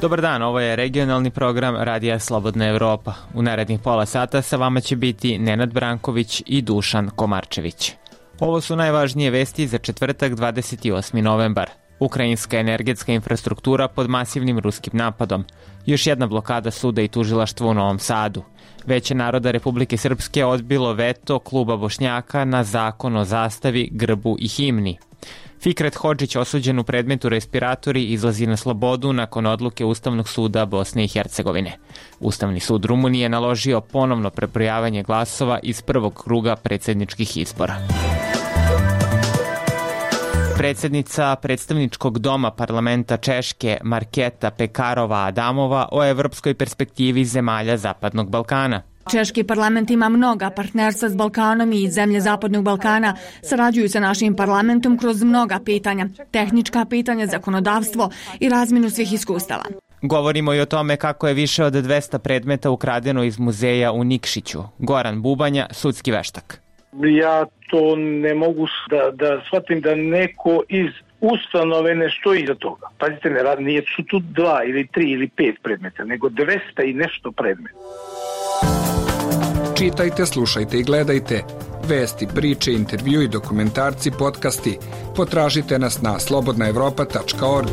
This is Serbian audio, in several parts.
Dobar dan, ovo je regionalni program Radija Slobodna Evropa. U narednih pola sata sa vama će biti Nenad Branković i Dušan Komarčević. Ovo su najvažnije vesti za četvrtak 28. novembar. Ukrajinska energetska infrastruktura pod masivnim ruskim napadom. Još jedna blokada suda i tužilaštva u Novom Sadu. Veće naroda Republike Srpske odbilo veto kluba Bošnjaka na zakon o zastavi, grbu i himni. Fikret Hodžić, osuđen u predmetu respiratori, izlazi na slobodu nakon odluke Ustavnog suda Bosne i Hercegovine. Ustavni sud Rumunije naložio ponovno prebrojavanje glasova iz prvog kruga predsjedničkih izbora. Predsjednica predstavničkog doma parlamenta Češke Marketa Pekarova-Adamova o evropskoj perspektivi zemalja Zapadnog Balkana. Češki parlament ima mnoga partnerstva s Balkanom i zemlje Zapadnog Balkana sarađuju sa našim parlamentom kroz mnoga pitanja, tehnička pitanja, zakonodavstvo i razmjenu svih iskustava. Govorimo i o tome kako je više od 200 predmeta ukradeno iz muzeja u Nikšiću. Goran Bubanja, sudski veštak. Ja to ne mogu da shvatim da neko iz ustanove ne stoji iza toga. Pazite, nije su tu 2 ili 3 ili 5 predmeta, nego 200 i nešto predmeta. Čitajte, slušajte i gledajte. Vesti, priče, intervju i dokumentarci, podcasti. Potražite nas na slobodnaevropa.org.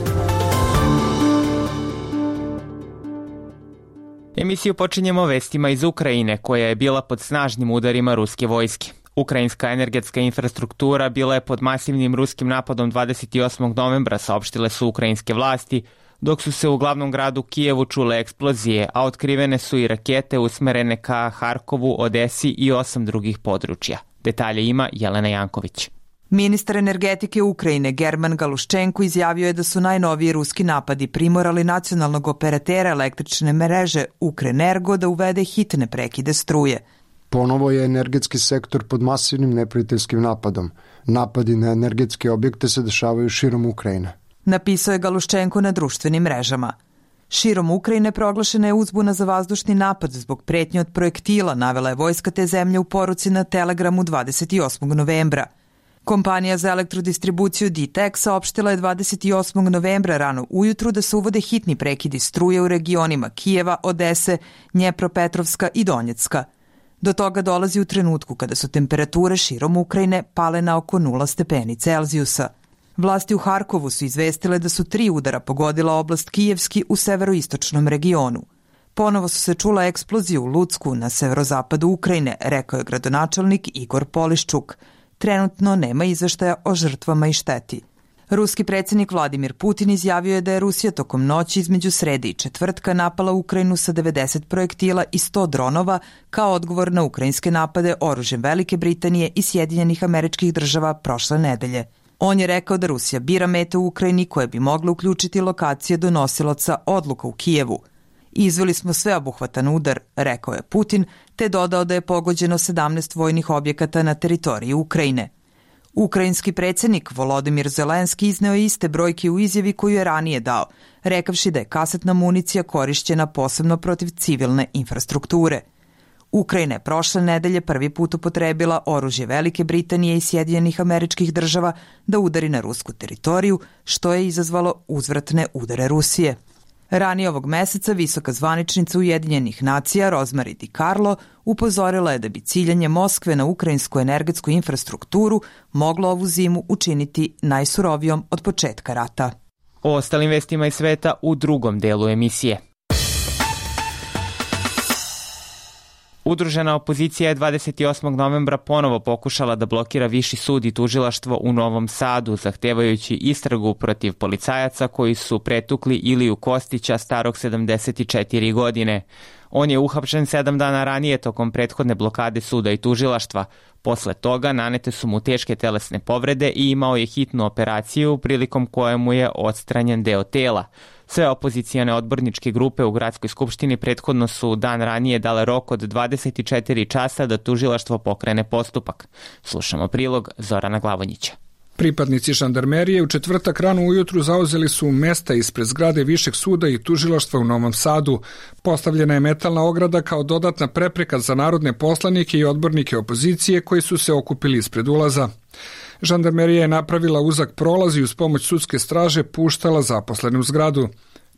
Emisiju počinjemo vestima iz Ukrajine, koja je bila pod snažnim udarima ruske vojske. Ukrajinska energetska infrastruktura bila je pod masivnim ruskim napadom 28. novembra, saopštile su ukrajinske vlasti, dok su se u glavnom gradu Kijevu čule eksplozije, a otkrivene su i rakete usmerene ka Harkovu, Odesi i 8 drugih područja. Detalje ima Jelena Janković. Ministar energetike Ukrajine German Galuščenko izjavio je da su najnoviji ruski napadi primorali nacionalnog operatera električne mreže Ukrenergo da uvede hitne prekide struje. Ponovo je energetski sektor pod masivnim neprijateljskim napadom. Napadi na energetske objekte se dešavaju širom Ukrajine. Napisao je Galuščenko na društvenim mrežama. Širom Ukrajine proglašena je uzbuna za vazdušni napad zbog pretnje od projektila, navela je vojska te zemlje u poruci na Telegramu 28. novembra. Kompanija za elektrodistribuciju DTEK saopštila je 28. novembra rano ujutru da se uvode hitni prekidi struje u regionima Kijeva, Odese, Dnjepropetrovska i Donjecka. Do toga dolazi u trenutku kada su temperature širom Ukrajine pale na oko 0 stepeni Celzijusa. Vlasti u Harkovu su izvestile da su 3 udara pogodila oblast Kijevski u severoistočnom regionu. Ponovo su se čula eksplozije u Lucku na severozapadu Ukrajine, rekao je gradonačelnik Igor Poliščuk. Trenutno nema izveštaja o žrtvama i šteti. Ruski predsjednik Vladimir Putin izjavio je da je Rusija tokom noći između srede i četvrtka napala Ukrajinu sa 90 projektila i 100 dronova kao odgovor na ukrajinske napade oružjem Velike Britanije i Sjedinjenih Američkih Država prošle nedelje. On je rekao da Rusija bira mete u Ukrajini koje bi mogle uključiti lokacije donosilaca odluka u Kijevu. Izveli smo sveobuhvatan udar, rekao je Putin, te dodao da je pogođeno 17 vojnih objekata na teritoriji Ukrajine. Ukrajinski predsjednik Volodimir Zelenski izneo je iste brojke u izjavi koju je ranije dao, rekavši da je kasetna municija korišćena posebno protiv civilne infrastrukture. Ukrajina je prošle nedelje prvi put upotrebila oružje Velike Britanije i Sjedinjenih Američkih Država da udari na rusku teritoriju, što je izazvalo uzvratne udare Rusije. Ranije ovog meseca visoka zvaničnica Ujedinjenih nacija Rosemary DiCarlo upozorila je da bi ciljanje Moskve na ukrajinsku energetsku infrastrukturu moglo ovu zimu učiniti najsurovijom od početka rata. O ostalim vestima iz sveta u drugom delu emisije. Udružena opozicija je 28. novembra ponovo pokušala da blokira Viši sud i tužilaštvo u Novom Sadu, zahtevajući istragu protiv policajaca koji su pretukli Iliju Kostića starog 74 godine. On je uhapšen 7 dana ranije tokom prethodne blokade suda i tužilaštva. Posle toga nanete su mu teške telesne povrede i imao je hitnu operaciju prilikom kojemu je odstranjen deo tela. Sve opozicijane odborničke grupe u Gradskoj skupštini prethodno su dan ranije dale rok od 24 časa da tužilaštvo pokrene postupak. Slušamo prilog Zorana Glavonjića. Pripadnici žandarmerije u četvrtak rano ujutru zauzeli su mesta ispred zgrade Višeg suda i tužilaštva u Novom Sadu. Postavljena je metalna ograda kao dodatna prepreka za narodne poslanike i odbornike opozicije koji su se okupili ispred ulaza. Žandarmerija je napravila uzak prolaz i uz pomoć sudske straže puštala zaposlene u zgradu.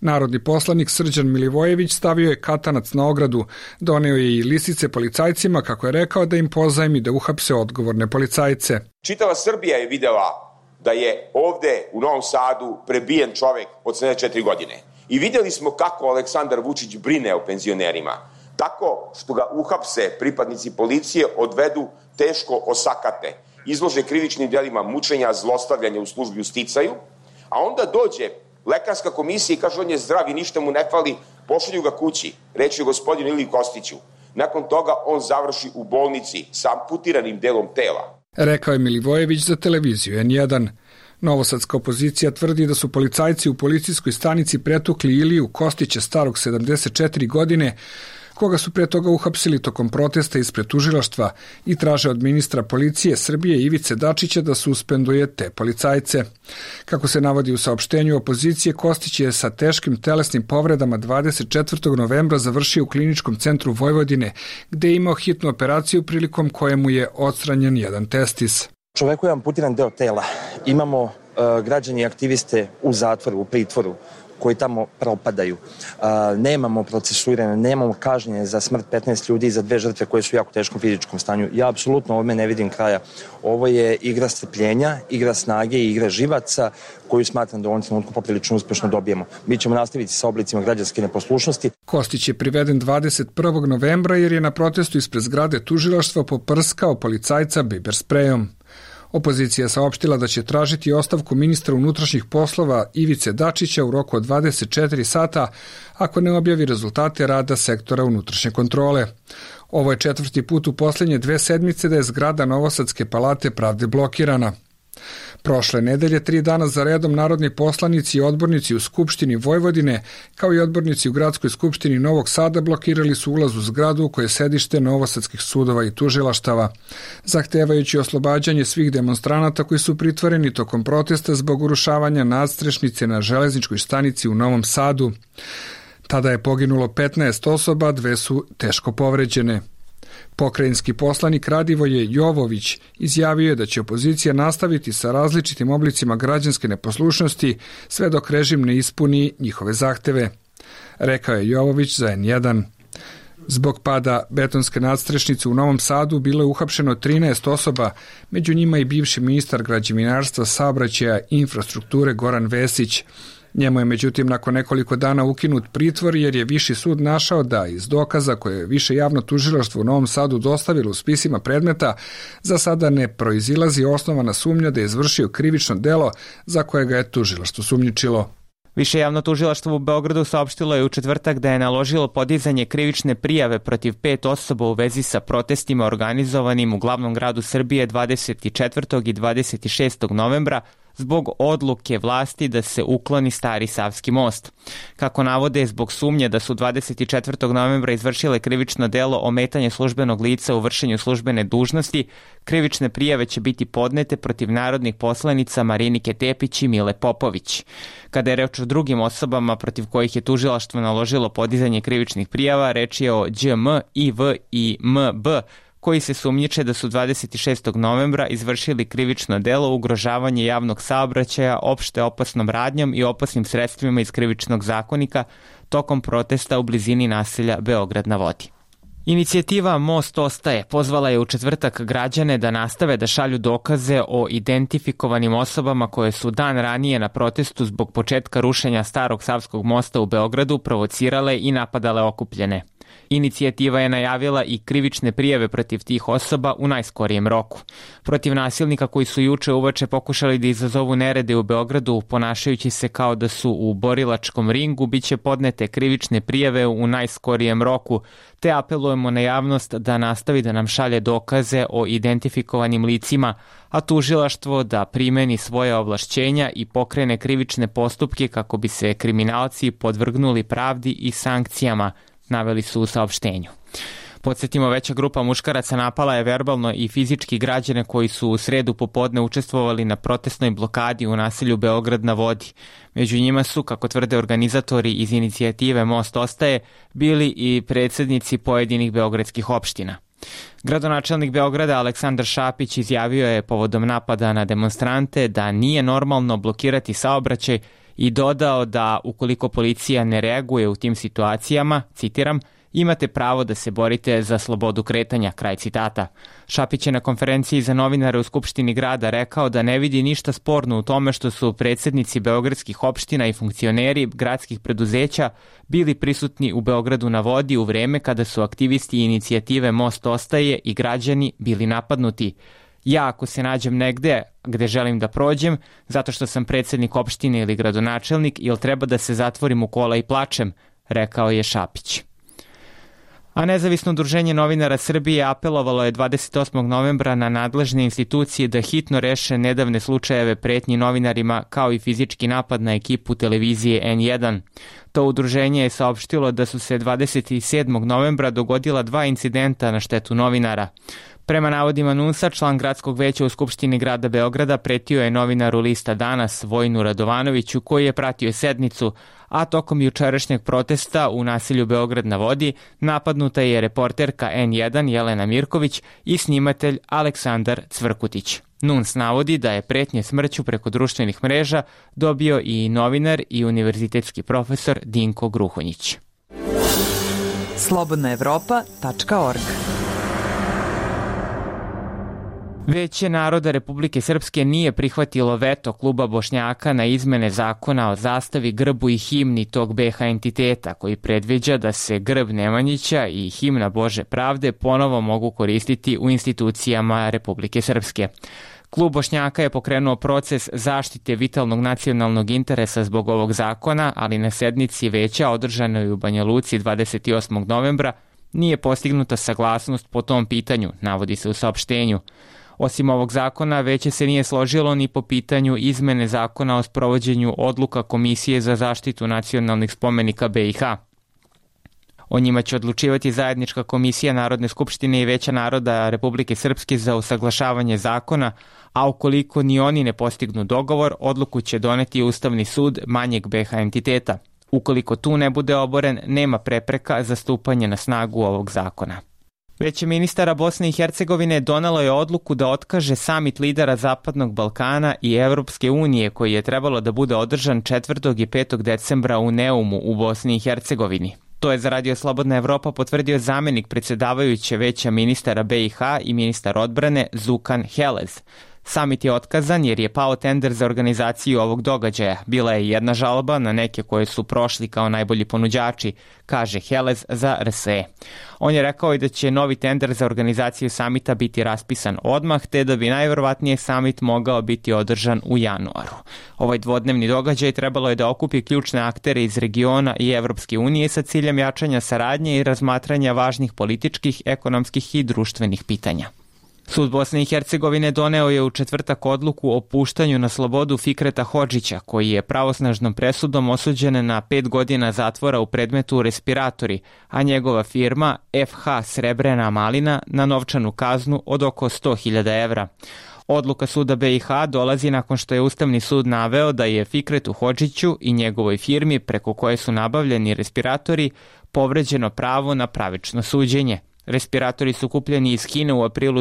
Narodni poslanik Srđan Milivojević stavio je katanac na ogradu, doneo je i lisice policajcima kako je rekao da im pozajmi da uhapse odgovorne policajce. Čitava Srbija je videla da je ovde u Novom Sadu prebijen čovek od 74 godine. I videli smo kako Aleksandar Vučić brine o penzionerima. Tako što ga uhapse pripadnici policije, odvedu, teško osakate, izlože krivičnim djelima mučenja, zlostavljanja u službi u sticaju, a onda dođe lekarska komisija i kaže on je zdrav i ništa mu ne fali, pošalju ga kući, reći je gospodinu Iliji Kostiću. Nakon toga on završi u bolnici sa amputiranim delom tela. Rekao je Milivojević za televiziju N1. Novosadska opozicija tvrdi da su policajci u policijskoj stanici pretukli Iliju Kostića starog 74 godine, koga su pre toga uhapsili tokom protesta ispred tužilaštva i traže od ministra policije Srbije Ivice Dačića da suspenduje te policajce. Kako se navodi u saopštenju opozicije, Kostić je sa teškim telesnim povredama 24. novembra završio u kliničkom centru Vojvodine, gde je imao hitnu operaciju prilikom kojemu je odstranjen jedan testis. Čoveku je amputiran deo tela. Imamo građani i aktiviste u zatvoru, u pritvoru, koji tamo propadaju. Nemamo procesuirane, nemamo kažnjenje za smrt 15 ljudi i za 2 žrtve koje su u jako teškom fizičkom stanju. Ja apsolutno ovome ne vidim kraja. Ovo je igra strpljenja, igra snage i igra živaca koju smatram da u ovom trenutku poprilično uspešno dobijemo. Mi ćemo nastaviti sa oblicima građanske neposlušnosti. Kostić je priveden 21. novembra jer je na protestu ispred zgrade tužilaštva poprskao policajca biber sprejom. Opozicija saopštila da će tražiti ostavku ministra unutrašnjih poslova Ivice Dačića u roku od 24 sata ako ne objavi rezultate rada sektora unutrašnje kontrole. Ovo je 4. put u posljednje 2 sedmice da je zgrada Novosadske palate pravde blokirana. Prošle nedelje 3 dana za redom narodni poslanici i odbornici u Skupštini Vojvodine, kao i odbornici u Gradskoj skupštini Novog Sada blokirali su ulaz u zgradu u kojoj je sedište novosadskih sudova i tužilaštava, zahtevajući oslobađanje svih demonstranata koji su pritvoreni tokom protesta zbog urušavanja nadstrešnice na železničkoj stanici u Novom Sadu. Tada je poginulo 15 osoba, 2 su teško povređene. Pokrajinski poslanik Radivoje Jovović izjavio je da će opozicija nastaviti sa različitim oblicima građanske neposlušnosti sve dok režim ne ispuni njihove zahteve. Rekao je Jovović za N1. Zbog pada betonske nadstrešnice u Novom Sadu bilo je uhapšeno 13 osoba, među njima i bivši ministar građevinarstva, saobraćaja i infrastrukture Goran Vesić. Njemu je međutim nakon nekoliko dana ukinut pritvor jer je Viši sud našao da iz dokaza koje je Više javno tužilaštvo u Novom Sadu dostavilo u spisima predmeta za sada ne proizilazi osnovana sumnja da je izvršio krivično delo za koje ga je tužilaštvo sumnjičilo. Više javno tužilaštvo u Beogradu saopštilo je u četvrtak da je naložilo podizanje krivične prijave protiv 5 osoba u vezi sa protestima organizovanim u glavnom gradu Srbije 24. i 26. novembra zbog odluke vlasti da se ukloni Stari Savski most. Kako navode, zbog sumnje da su 24. novembra izvršile krivično delo ometanje službenog lica u vršenju službene dužnosti, krivične prijave će biti podnete protiv narodnih poslanica Marinike Tepić i Mile Popović. Kada je reč o drugim osobama protiv kojih je tužilaštvo naložilo podizanje krivičnih prijava, reč je o ĐM, IV i MB, koji se sumnjiče da su 26. novembra izvršili krivično delo ugrožavanje javnog saobraćaja opšte opasnom radnjom i opasnim sredstvima iz krivičnog zakonika tokom protesta u blizini naselja Beograd na vodi. Inicijativa Most ostaje pozvala je u četvrtak građane da nastave da šalju dokaze o identifikovanim osobama koje su dan ranije na protestu zbog početka rušenja Starog Savskog mosta u Beogradu provocirale i napadale okupljene. Inicijativa je najavila i krivične prijave protiv tih osoba u najskorijem roku. Protiv nasilnika koji su juče uveče pokušali da izazovu nerede u Beogradu, ponašajući se kao da su u borilačkom ringu, biće podnete krivične prijave u najskorijem roku, te apelujemo na javnost da nastavi da nam šalje dokaze o identifikovanim licima, a tužilaštvo da primeni svoje ovlašćenja i pokrene krivične postupke kako bi se kriminalci podvrgnuli pravdi i sankcijama, naveli su u saopštenju. Podsjetimo, veća grupa muškaraca napala je verbalno i fizički građane koji su u sredu popodne učestvovali na protestnoj blokadi u naselju Beograd na vodi. Među njima su, kako tvrde organizatori iz inicijative Most ostaje, bili i predsjednici pojedinih beogradskih opština. Gradonačelnik Beograda Aleksandar Šapić izjavio je povodom napada na demonstrante da nije normalno blokirati saobraćaj i dodao da ukoliko policija ne reaguje u tim situacijama, citiram, imate pravo da se borite za slobodu kretanja, kraj citata. Šapić je na konferenciji za novinare u Skupštini grada rekao da ne vidi ništa sporno u tome što su predsjednici beogradskih opština i funkcioneri gradskih preduzeća bili prisutni u Beogradu na vodi u vreme kada su aktivisti inicijative Most ostaje i građani bili napadnuti. Ja ako se nađem negde gde želim da prođem, zato što sam predsjednik opštine ili gradonačelnik, ili treba da se zatvorim u kola i plačem, rekao je Šapić. A Nezavisno udruženje novinara Srbije apelovalo je 28. novembra na nadležne institucije da hitno reše nedavne slučajeve pretnji novinarima kao i fizički napad na ekipu televizije N1. To udruženje je saopštilo da su se 27. novembra dogodila 2 incidenta na štetu novinara. Prema navodima NUNS-a, član gradskog veća u Skupštini grada Beograda pretio je novinaru lista Danas Vojnu Radovanoviću koji je pratio sednicu, a tokom jučerašnjeg protesta u naselju Beograd na vodi napadnuta je reporterka N1 Jelena Mirković i snimatelj Aleksandar Cvrkutić. NUNS navodi da je pretnje smrću preko društvenih mreža dobio i novinar i univerzitetski profesor Dinko Gruhonjić. slobodnaevropa.org Veće naroda Republike Srpske nije prihvatilo veto kluba Bošnjaka na izmene zakona o zastavi, grbu i himni tog BiH entiteta, koji predviđa da se grb Nemanjića i himna Bože pravde ponovo mogu koristiti u institucijama Republike Srpske. Klub Bošnjaka je pokrenuo proces zaštite vitalnog nacionalnog interesa zbog ovog zakona, ali na sednici veća održanoj u Banja Luci 28. novembra nije postignuta saglasnost po tom pitanju, navodi se u saopštenju. Osim ovog zakona, veće se nije složilo ni po pitanju izmene zakona o sprovođenju odluka Komisije za zaštitu nacionalnih spomenika BiH. O njima će odlučivati zajednička komisija Narodne skupštine i Veća naroda Republike Srpske za usaglašavanje zakona, a ukoliko ni oni ne postignu dogovor, odluku će doneti Ustavni sud manjeg BiH entiteta. Ukoliko tu ne bude oboren, nema prepreka za stupanje na snagu ovog zakona. Veće ministara Bosne i Hercegovine donelo je odluku da otkaže samit lidera Zapadnog Balkana i Evropske unije koji je trebalo da bude održan 4. i 5. decembra u Neumu u Bosni i Hercegovini. To je za Radio Slobodna Evropa potvrdio zamenik predsjedavajuće Veća ministara BiH i ministar odbrane Zukan Helez. Samit je otkazan jer je pao tender za organizaciju ovog događaja. Bila je jedna žalba na neke koje su prošli kao najbolji ponuđači, kaže Helez za RSE. On je rekao i da će novi tender za organizaciju samita biti raspisan odmah, te da bi najverovatnije samit mogao biti održan u januaru. Ovaj dvodnevni događaj trebalo je da okupi ključne aktere iz regiona i Evropske unije sa ciljem jačanja saradnje i razmatranja važnih političkih, ekonomskih i društvenih pitanja. Sud Bosne i Hercegovine doneo je u četvrtak odluku o puštanju na slobodu Fikreta Hodžića, koji je pravosnažnom presudom osuđen na 5 godina zatvora u predmetu respiratori, a njegova firma FH Srebrena Malina na novčanu kaznu od oko 100.000 evra. Odluka suda BiH dolazi nakon što je Ustavni sud naveo da je Fikretu Hodžiću i njegovoj firmi preko koje su nabavljeni respiratori povređeno pravo na pravično suđenje. Respiratori su kupljeni iz Kine u aprilu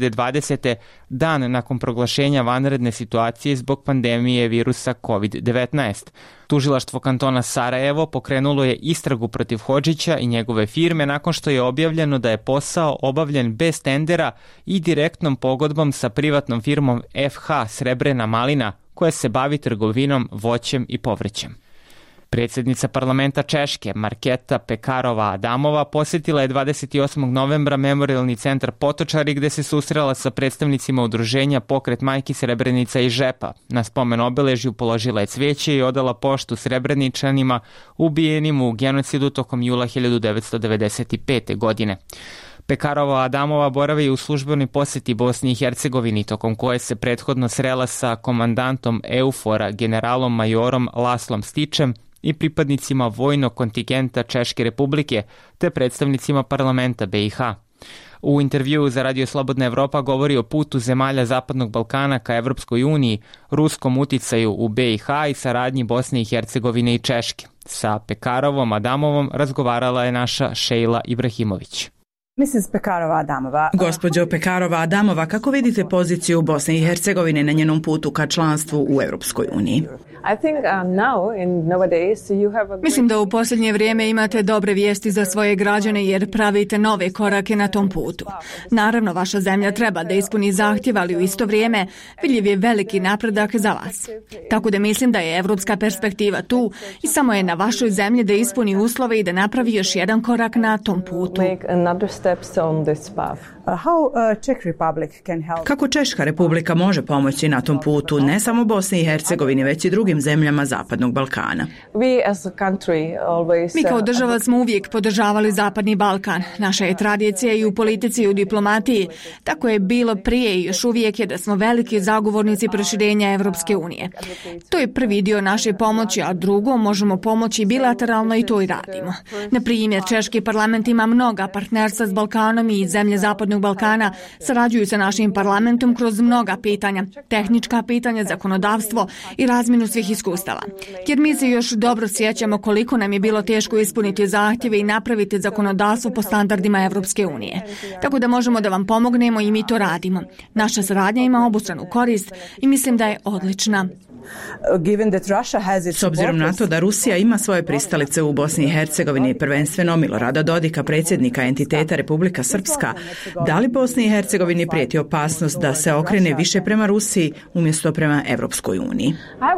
2020. dan nakon proglašenja vanredne situacije zbog pandemije virusa COVID-19. Tužilaštvo kantona Sarajevo pokrenulo je istragu protiv Hodžića i njegove firme nakon što je objavljeno da je posao obavljen bez tendera i direktnom pogodbom sa privatnom firmom FH Srebrena Malina koja se bavi trgovinom voćem i povrćem. Predsjednica parlamenta Češke, Marketa Pekarova-Adamova, posjetila je 28. novembra memorialni centar Potočari gde se susrela sa predstavnicima udruženja Pokret majki Srebrenica i Žepa. Na spomen obeležju položila je cvijeće i odala poštu Srebreničanima ubijenim u genocidu tokom jula 1995. godine. Pekarova-Adamova boravi u službenoj posjeti Bosni i Hercegovini, tokom koje se prethodno srela sa komandantom EUFOR-a, generalom majorom Laslom Stičem i pripadnicima vojnog kontingenta Češke republike, te predstavnicima parlamenta BiH. U intervjuu za Radio Slobodna Evropa govori o putu zemalja Zapadnog Balkana ka Evropskoj uniji, ruskom uticaju u BiH i saradnji Bosne i Hercegovine i Češke. Sa Pekarovom-Adamovom razgovarala je naša Šejla Ibrahimović. Gospođo Pekarova-Adamova, kako vidite poziciju Bosne i Hercegovine na njenom putu ka članstvu u Europskoj uniji? Mislim da u posljednje vrijeme imate dobre vijesti za svoje građane jer pravite nove korake na tom putu. Naravno, vaša zemlja treba da ispuni zahtjev, ali u isto vrijeme vidljiv je veliki napredak za vas. Tako da mislim da je evropska perspektiva tu i samo je na vašoj zemlji da ispuni uslove i da napravi još jedan korak na tom putu. Kako Češka republika može pomoći na tom putu, ne samo Bosni i Hercegovini, već i drugim zemljama Zapadnog Balkana? Mi kao država smo uvijek podržavali Zapadni Balkan. Naša je tradicija i u politici i u diplomatiji. Tako je bilo prije i još uvijek je da smo veliki zagovornici proširenja Evropske unije. To je prvi dio naše pomoći, a drugo možemo pomoći bilateralno i to i radimo. Na primjer, Češki parlament ima mnoga partnerstva s Balkanom i zemlje Zapadnog Balkana sarađuju sa našim parlamentom kroz mnoga pitanja, tehnička pitanja, zakonodavstvo i razmjenu svih iskustava. Jer mi se još dobro sjećamo koliko nam je bilo teško ispuniti zahtjeve i napraviti zakonodavstvo po standardima Evropske unije. Tako da možemo da vam pomognemo i mi to radimo. Naša saradnja ima obostranu korist i mislim da je odlična. S obzirom na to da Rusija ima svoje pristalice u Bosni i Hercegovini, prvenstveno Milorada Dodika, predsjednika entiteta Republika Srpska, da li Bosni i Hercegovini prijeti opasnost da se okrene više prema Rusiji umjesto prema Evropskoj uniji?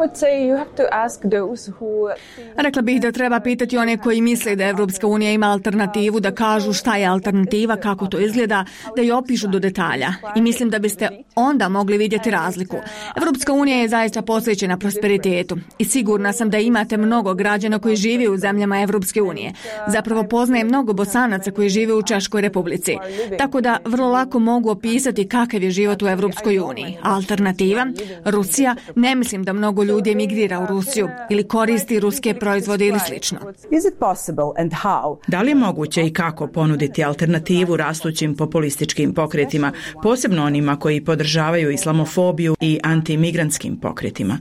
Rekla bih da treba pitati one koji misle da Evropska unija ima alternativu, da kažu šta je alternativa, kako to izgleda, da je opišu do detalja. I mislim da biste onda mogli vidjeti razliku. Evropska unija je zaista posvećena prosperitetu i sigurna sam da imate mnogo građana koji žive u zemljama Evropske unije. Zapravo poznajem mnogo Bosanaca koji žive u Češkoj republici. Tako da vrlo lako mogu opisati kakav je život u Evropskoj uniji. Alternativa? Rusija? Ne mislim da mnogo ljudi emigrira u Rusiju ili koristi ruske proizvode ili slično. Da li je moguće i kako ponuditi alternativu rastućim populističkim pokretima, posebno onima koji podržavaju islamofobiju i antimigrantskim pokretima?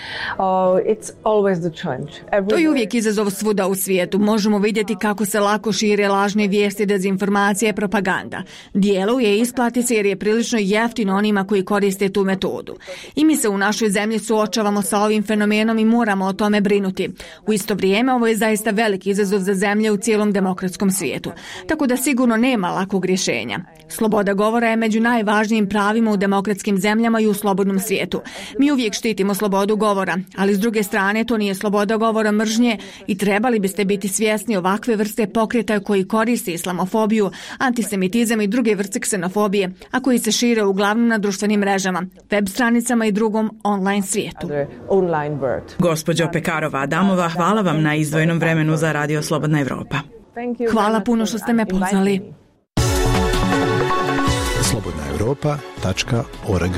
To je uvijek izazov svuda u svijetu. Možemo vidjeti kako se lako šire lažne vijesti, dezinformacije, propaganda. Djeluje i isplati se jer je prilično jeftino onima koji koriste tu metodu. I mi se u našoj zemlji suočavamo sa ovim fenomenom i moramo o tome brinuti. U isto vrijeme ovo je zaista veliki izazov za zemlje u cijelom demokratskom svijetu. Tako da sigurno nema lakog rješenja. Sloboda govora je među najvažnijim pravima u demokratskim zemljama i u slobodnom svijetu. Mi uvijek štitimo slobodu govora, ali s druge strane to nije sloboda govora mržnje i trebali biste biti svjesni ovakve vrste pokreta koji koriste islamofobiju, antisemitizam i druge vrste ksenofobije, a koji se šire uglavnom na društvenim mrežama, web stranicama i drugom online svijetu. Gospođo Pekarova Adamova, hvala vam na izdvojenom vremenu za Radio Slobodna Evropa. Hvala puno što ste me pozvali. slobodnaevropa.org.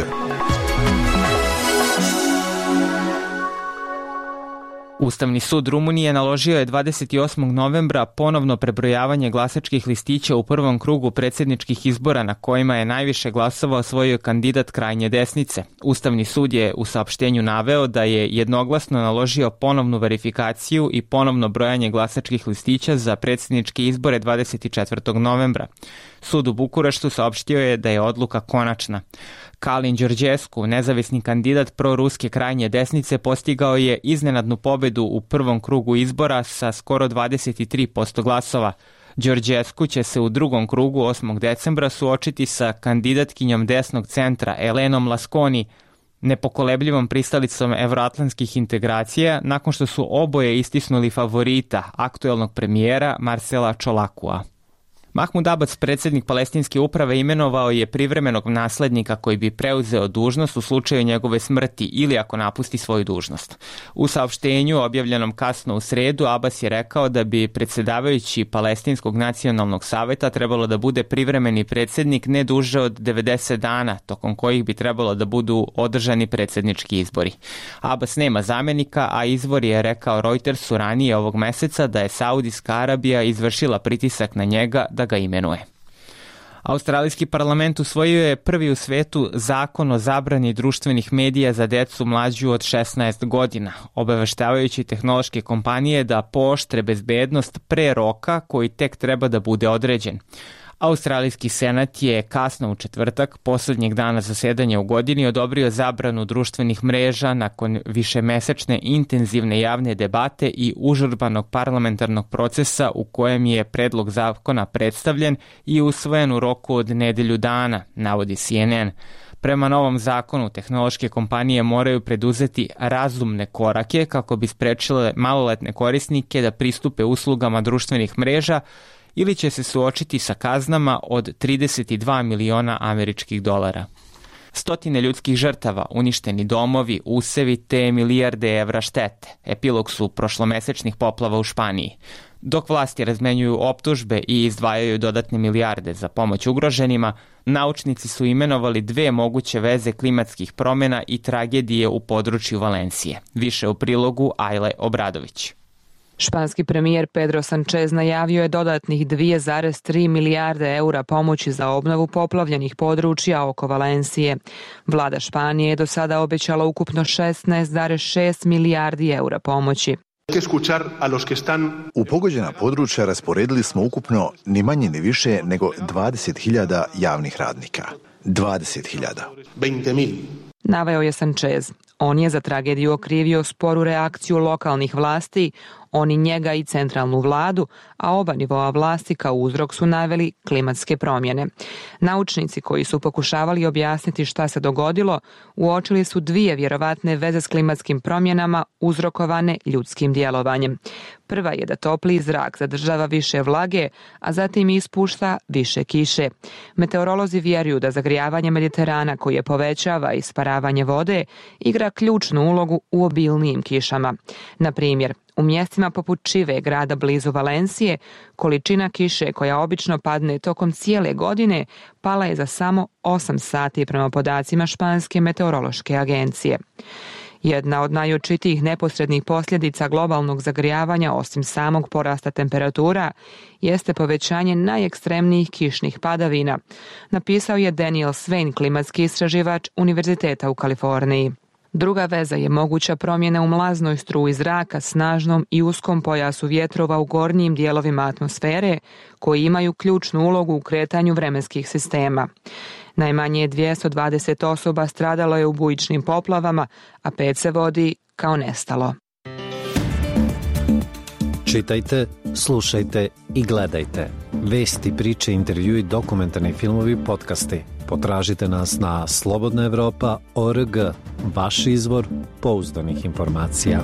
Ustavni sud Rumunije naložio je 28. novembra ponovno prebrojavanje glasačkih listića u prvom krugu predsjedničkih izbora na kojima je najviše glasova osvojio kandidat krajnje desnice. Ustavni sud je u saopštenju naveo da je jednoglasno naložio ponovnu verifikaciju i ponovno brojanje glasačkih listića za predsjedničke izbore 24. novembra. Sud u Bukureštu saopštio je da je odluka konačna. Kalin Đorđesku, nezavisni kandidat proruske krajnje desnice, postigao je iznenadnu pobedu u prvom krugu izbora sa skoro 23% glasova. Đorđesku će se u drugom krugu 8. decembra suočiti sa kandidatkinjom desnog centra Elenom Laskoni, nepokolebljivom pristalicom evroatlantskih integracija, nakon što su oboje istisnuli favorita, aktuelnog premijera Marcela Čolakua. Mahmud Abbas, predsjednik palestinske uprave, imenovao je privremenog naslednika koji bi preuzeo dužnost u slučaju njegove smrti ili ako napusti svoju dužnost. U saopštenju objavljenom kasno u sredu, Abbas je rekao da bi predsjedavajući Palestinskog nacionalnog saveta trebalo da bude privremeni predsjednik ne duže od 90 dana, tokom kojih bi trebalo da budu održani predsjednički izbori. Abbas nema zamjenika, a izvor je rekao Reutersu ranije ovog meseca da je Saudijska Arabija izvršila pritisak na njega da ga imenuje. Australijski parlament usvojio je prvi u svetu zakon o zabrani društvenih medija za decu mlađu od 16 godina, obaveštavajući tehnološke kompanije da pooštre bezbednost pre roka koji tek treba da bude određen. Australijski senat je kasno u četvrtak, poslednjeg dana zasedanja u godini, odobrio zabranu društvenih mreža nakon višemesečne intenzivne javne debate i užurbanog parlamentarnog procesa u kojem je predlog zakona predstavljen i usvojen u roku od nedelju dana, navodi CNN. Prema novom zakonu, tehnološke kompanije moraju preduzeti razumne korake kako bi sprečile maloletne korisnike da pristupe uslugama društvenih mreža ili će se suočiti sa kaznama od 32 miliona američkih dolara. Stotine ljudskih žrtava, uništeni domovi, usevi te milijarde evra štete. Epilog su prošlomesečnih poplava u Španiji. Dok vlasti razmenjuju optužbe i izdvajaju dodatne milijarde za pomoć ugroženima, naučnici su imenovali dve moguće veze klimatskih promjena i tragedije u području Valencije. Više u prilogu Ajle Obradović. Španski premijer Pedro Sánchez najavio je dodatnih 2,3 milijarde eura pomoći za obnovu poplavljenih područja oko Valencije. Vlada Španije je do sada obećala ukupno 16,6 milijardi eura pomoći. U pogođena područja rasporedili smo ukupno ni manje ni više nego 20.000 javnih radnika. 20.000. Naveo je Sánchez. On je za tragediju okrivio sporu reakciju lokalnih vlasti, oni njega i centralnu vladu, a oba nivoa vlasti kao uzrok su naveli klimatske promjene. Naučnici koji su pokušavali objasniti šta se dogodilo, uočili su dvije vjerovatne veze s klimatskim promjenama uzrokovane ljudskim djelovanjem. Prva je da topli zrak zadržava više vlage, a zatim ispušta više kiše. Meteorolozi vjeruju da zagrijavanje Mediterana koje povećava isparavanje vode igra ključnu ulogu u obilnijim kišama. Na primjer, u mjestima poput Čive, grada blizu Valencije, količina kiše koja obično padne tokom cijele godine pala je za samo 8 sati prema podacima Španske meteorološke agencije. Jedna od najočitijih neposrednih posljedica globalnog zagrijavanja, osim samog porasta temperatura, jeste povećanje najekstremnijih kišnih padavina, napisao je Daniel Swain, klimatski istraživač Univerziteta u Kaliforniji. Druga veza je moguća promjena u mlaznoj struji zraka, snažnom i uskom pojasu vjetrova u gornjim dijelovima atmosfere, koji imaju ključnu ulogu u kretanju vremenskih sistema. Najmanje 220 osoba stradalo je u bujičnim poplavama, a 5 se vodi kao nestalo. Čitajte, slušajte i gledajte. Vesti, priče, intervjui, dokumentarni filmovi, podcasti. Potražite nas na slobodnaevropa.org, vaš izvor pouzdanih informacija.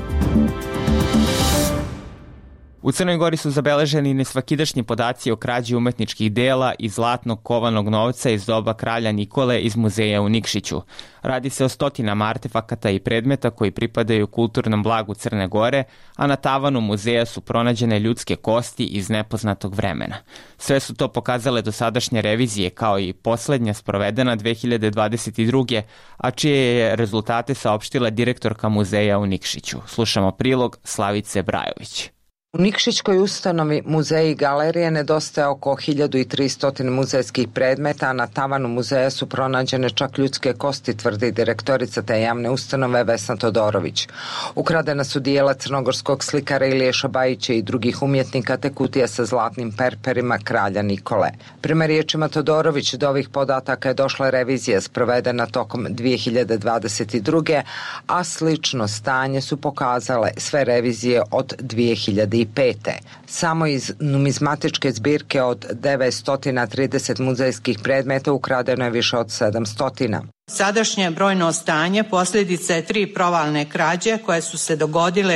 U Crnoj Gori su zabeleženi nesvakidašnji podaci o krađi umetničkih dela i zlatnog kovanog novca iz doba kralja Nikole iz muzeja u Nikšiću. Radi se o stotinama artefakata i predmeta koji pripadaju kulturnom blagu Crne Gore, a na tavanu muzeja su pronađene ljudske kosti iz nepoznatog vremena. Sve su to pokazale dosadašnje revizije, kao i poslednja sprovedena 2022. a čije je rezultate saopštila direktorka muzeja u Nikšiću. Slušamo prilog Slavice Brajović. U Nikšićkoj ustanovi muzeji i galerije nedostaje oko 1300 muzejskih predmeta, a na tavanu muzeja su pronađene čak ljudske kosti, tvrdi direktorica te javne ustanove Vesna Todorović. Ukradena su dijela crnogorskog slikara Ilije Šabajića i drugih umjetnika te kutija sa zlatnim perperima kralja Nikole. Prema riječima Todorović, do ovih podataka je došla revizija sprovedena tokom 2022. a slično stanje su pokazale sve revizije od 2005. Samo iz numizmatičke zbirke od 930 muzejskih predmeta ukradeno je više od 700. Sadašnje brojno stanje posljedica je 3 provalne krađe koje su se dogodile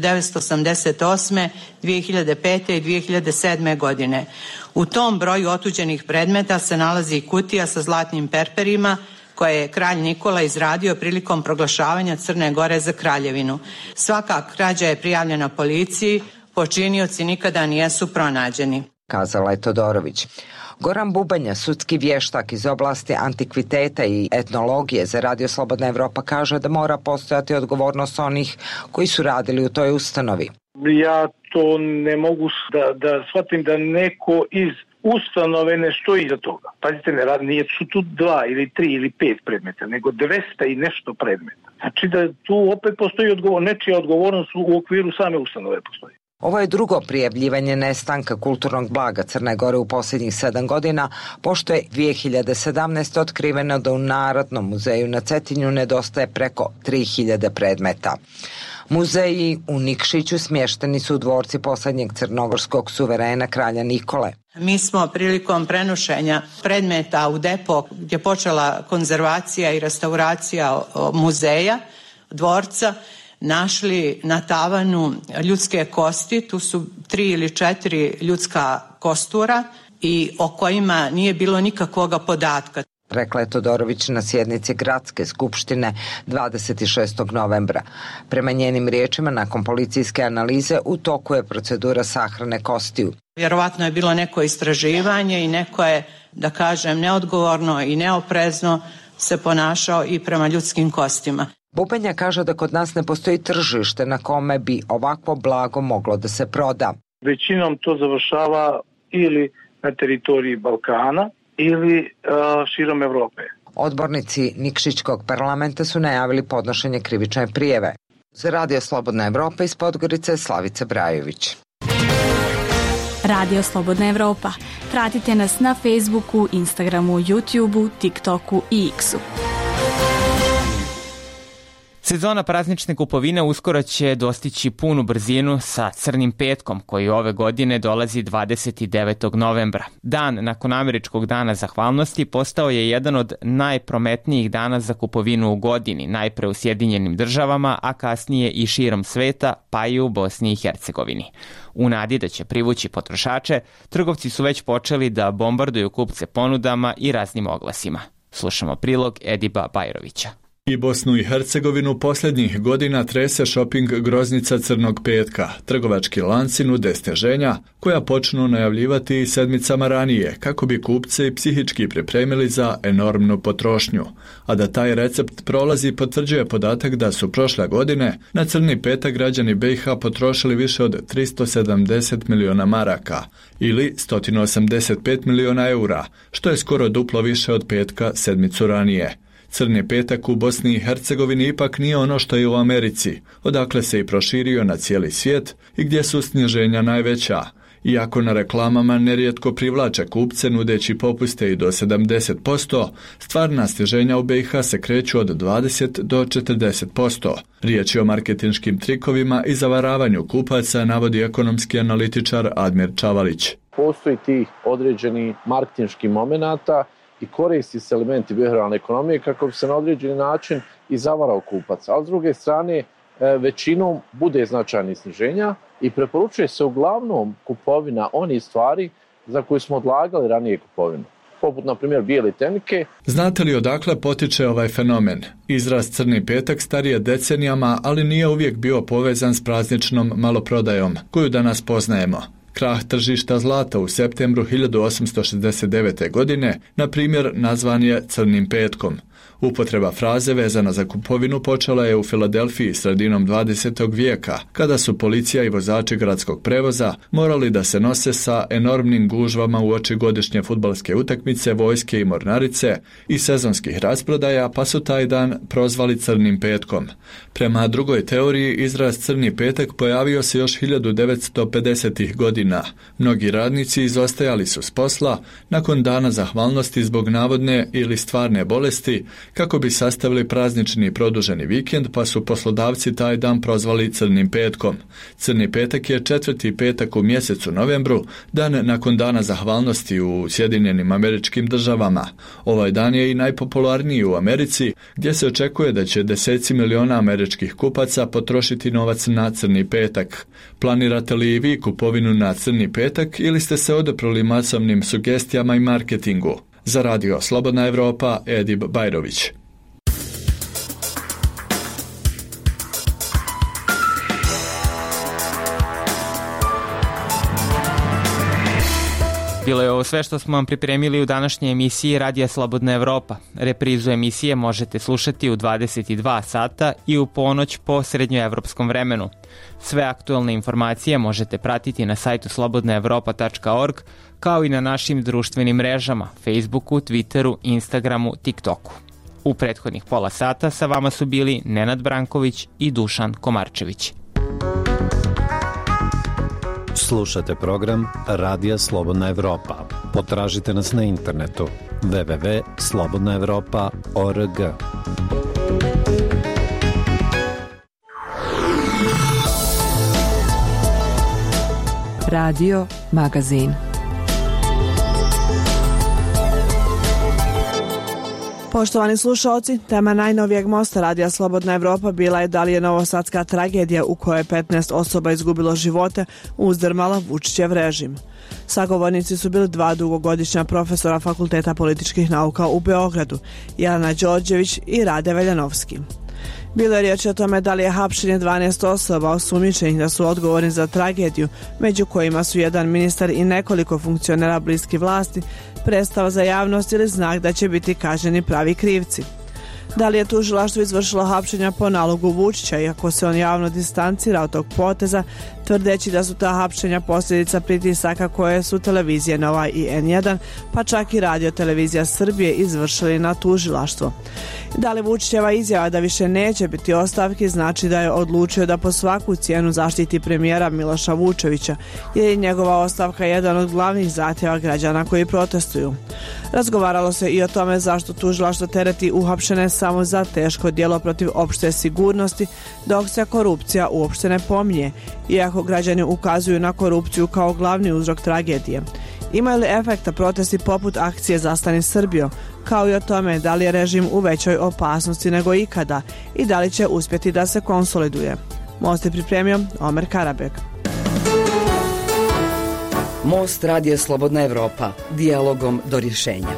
1988., 2005. i 2007. godine. U tom broju otuđenih predmeta se nalazi i kutija sa zlatnim perperima koje je kralj Nikola izradio prilikom proglašavanja Crne Gore za kraljevinu. Svaka krađa je prijavljena policiji, počinioci nikada nisu pronađeni, kazala je Todorović. Goran Bubanja, sudski vještak iz oblasti antikviteta i etnologije za Radio Slobodna Evropa, kaže da mora postojati odgovornost onih koji su radili u toj ustanovi. Ja to ne mogu da shvatim da neko iz ustanove ne stoji iza toga. Pazite, nije su tu 2 ili 3 ili 5 predmeta, nego 200 i nešto predmeta. Znači da tu opet postoji nečija odgovornost u okviru same ustanove postoji. Ovo je drugo prijavljivanje nestanka kulturnog blaga Crne Gore u posljednjih 7 godina, pošto je 2017. otkriveno da u Narodnom muzeju na Cetinju nedostaje preko 3000 predmeta. Muzeji u Nikšiću smješteni su u dvorci posljednjeg crnogorskog suverena kralja Nikole. Mi smo prilikom prenošenja predmeta u depo gdje je počela konzervacija i restauracija muzeja, dvorca, našli na tavanu ljudske kosti, tu su 3 ili 4 ljudska kostura i o kojima nije bilo nikakvoga podatka. Rekla je Todorović na sjednici Gradske skupštine 26. novembra. Prema njenim riječima, nakon policijske analize, u toku je procedura sahrane kostiju. Vjerovatno je bilo neko istraživanje i neko je, da kažem, neodgovorno i neoprezno se ponašao i prema ljudskim kostima. Bubenja kaže da kod nas ne postoji tržište na kome bi ovakvo blago moglo da se proda. Većinom to završava ili na teritoriji Balkana ili širom Evrope. Odbornici Nikšićkog parlamenta su najavili podnošenje krivične prijeve. Za Radio Slobodna Evropa iz Podgorice, Slavica Brajović. Radio Slobodna Evropa. Pratite nas na Facebooku, Instagramu, YouTubeu, TikToku i X-u. Sezona praznične kupovine uskoro će dostići punu brzinu sa Crnim petkom, koji ove godine dolazi 29. novembra. Dan nakon Američkog dana zahvalnosti postao je jedan od najprometnijih dana za kupovinu u godini, najpre u Sjedinjenim državama, a kasnije i širom sveta, pa i u Bosni i Hercegovini. U nadi da će privući potrošače, trgovci su već počeli da bombarduju kupce ponudama i raznim oglasima. Slušamo prilog Ediba Bajrovića. I Bosnu i Hercegovinu posljednjih godina trese šoping groznica Crnog petka. Trgovački lanci nude sniženja koja počnu najavljivati sedmicama ranije kako bi kupce psihički pripremili za enormnu potrošnju. A da taj recept prolazi potvrđuje podatak da su prošle godine na Crni petak građani BiH potrošili više od 370 miliona maraka ili 185 miliona eura, što je skoro duplo više od petka sedmicu ranije. Crni petak u Bosni i Hercegovini ipak nije ono što je u Americi, odakle se i proširio na cijeli svijet i gdje su sniženja najveća. Iako na reklamama nerijetko privlače kupce nudeći popuste i do 70%, stvarna sniženja u BiH se kreću od 20 do 40%. Riječ je o marketinškim trikovima i zavaravanju kupaca, navodi ekonomski analitičar Admir Čavalić. Postoji tih određeni marketinški momenata i koristi se elementi behavioralne ekonomije kako bi se na određeni način i zavarao kupac. Ali s druge strane, većinom bude značajnih sniženja i preporučuje se uglavnom kupovina onih stvari za koje smo odlagali ranije kupovinu, poput na primjer bijele tenike. Znate li odakle potiče ovaj fenomen? Izraz Crni petak star je decenijama, ali nije uvijek bio povezan s prazničnom maloprodajom koju danas poznajemo. Krah tržišta zlata u septembru 1869. godine, na primjer, nazvan je Crnim petkom. Upotreba fraze vezana za kupovinu počela je u Filadelfiji sredinom 20. vijeka, kada su policija i vozači gradskog prevoza morali da se nose sa enormnim gužvama uoči godišnje fudbalske utakmice, vojske i mornarice i sezonskih rasprodaja, pa su taj dan prozvali Crnim petkom. Prema drugoj teoriji, izraz Crni petak pojavio se još 1950. godina. Mnogi radnici izostajali su s posla nakon dana zahvalnosti zbog navodne ili stvarne bolesti, kako bi sastavili praznični produženi vikend, pa su poslodavci taj dan prozvali Crnim petkom. Crni petak je 4. petak u mjesecu novembru, dan nakon dana zahvalnosti u Sjedinjenim Američkim Državama. Ovaj dan je i najpopularniji u Americi, gdje se očekuje da će deseci miliona američkih kupaca potrošiti novac na Crni petak. Planirate li i vi kupovinu na Crni petak ili ste se odeprli masovnim sugestijama i marketingu? Za Radio Slobodna Evropa, Edib Bajrović. Bilo je ovo sve što smo vam pripremili u današnjoj emisiji Radija Slobodna Evropa. Reprizu emisije možete slušati u 22 sata i u ponoć po srednjoevropskom vremenu. Sve aktualne informacije možete pratiti na sajtu slobodnaevropa.org, kao i na našim društvenim mrežama, Facebooku, Twitteru, Instagramu, TikToku. U prethodnih pola sata sa vama su bili Nenad Branković i Dušan Komarčević. Slušate program Radija Slobodna Evropa. Potražite nas na internetu www.slobodnaevropa.org. Radio Magazin. Poštovani slušalci, tema najnovijeg mosta Radija Slobodna Evropa bila je da li je novosadska tragedija u kojoj je 15 osoba izgubilo živote uzdrmala Vučićev režim. Sagovornici su bili dva dugogodišnja profesora Fakulteta političkih nauka u Beogradu, Jelena Đorđević i Rade Veljanovski. Bilo je riječ o tome da li je hapšenje 12 osoba osumnjičenih da su odgovorni za tragediju, među kojima su jedan ministar i nekoliko funkcionera bliski vlasti, predstava za javnost ili znak da će biti kažnjeni pravi krivci. Da li je tužilaštvo izvršilo hapšenja po nalogu Vučića, iako se on javno distancira od tog poteza, tvrdeći da su ta hapšenja posljedica pritisaka koje su televizije Nova i N1, pa čak i Radio Televizija Srbije izvršili na tužilaštvo. Da li Vučićeva izjava da više neće biti ostavki znači da je odlučio da po svaku cijenu zaštiti premijera Miloša Vučevića, jer je njegova ostavka jedan od glavnih zahtjeva građana koji protestuju. Razgovaralo se i o tome zašto tužilaštvo tereti uhapšene samo za teško djelo protiv opšte sigurnosti, dok se korupcija uopšte ne pominje, iako građani ukazuju na korupciju kao glavni uzrok tragedije. Imaju li efekta protesti poput akcije Zastani Srbijo, kao i o tome da li je režim u većoj opasnosti nego ikada i da li će uspjeti da se konsoliduje. Most je pripremio Omer Karabek. Most Radija Slobodna Evropa, dijalogom do rješenja.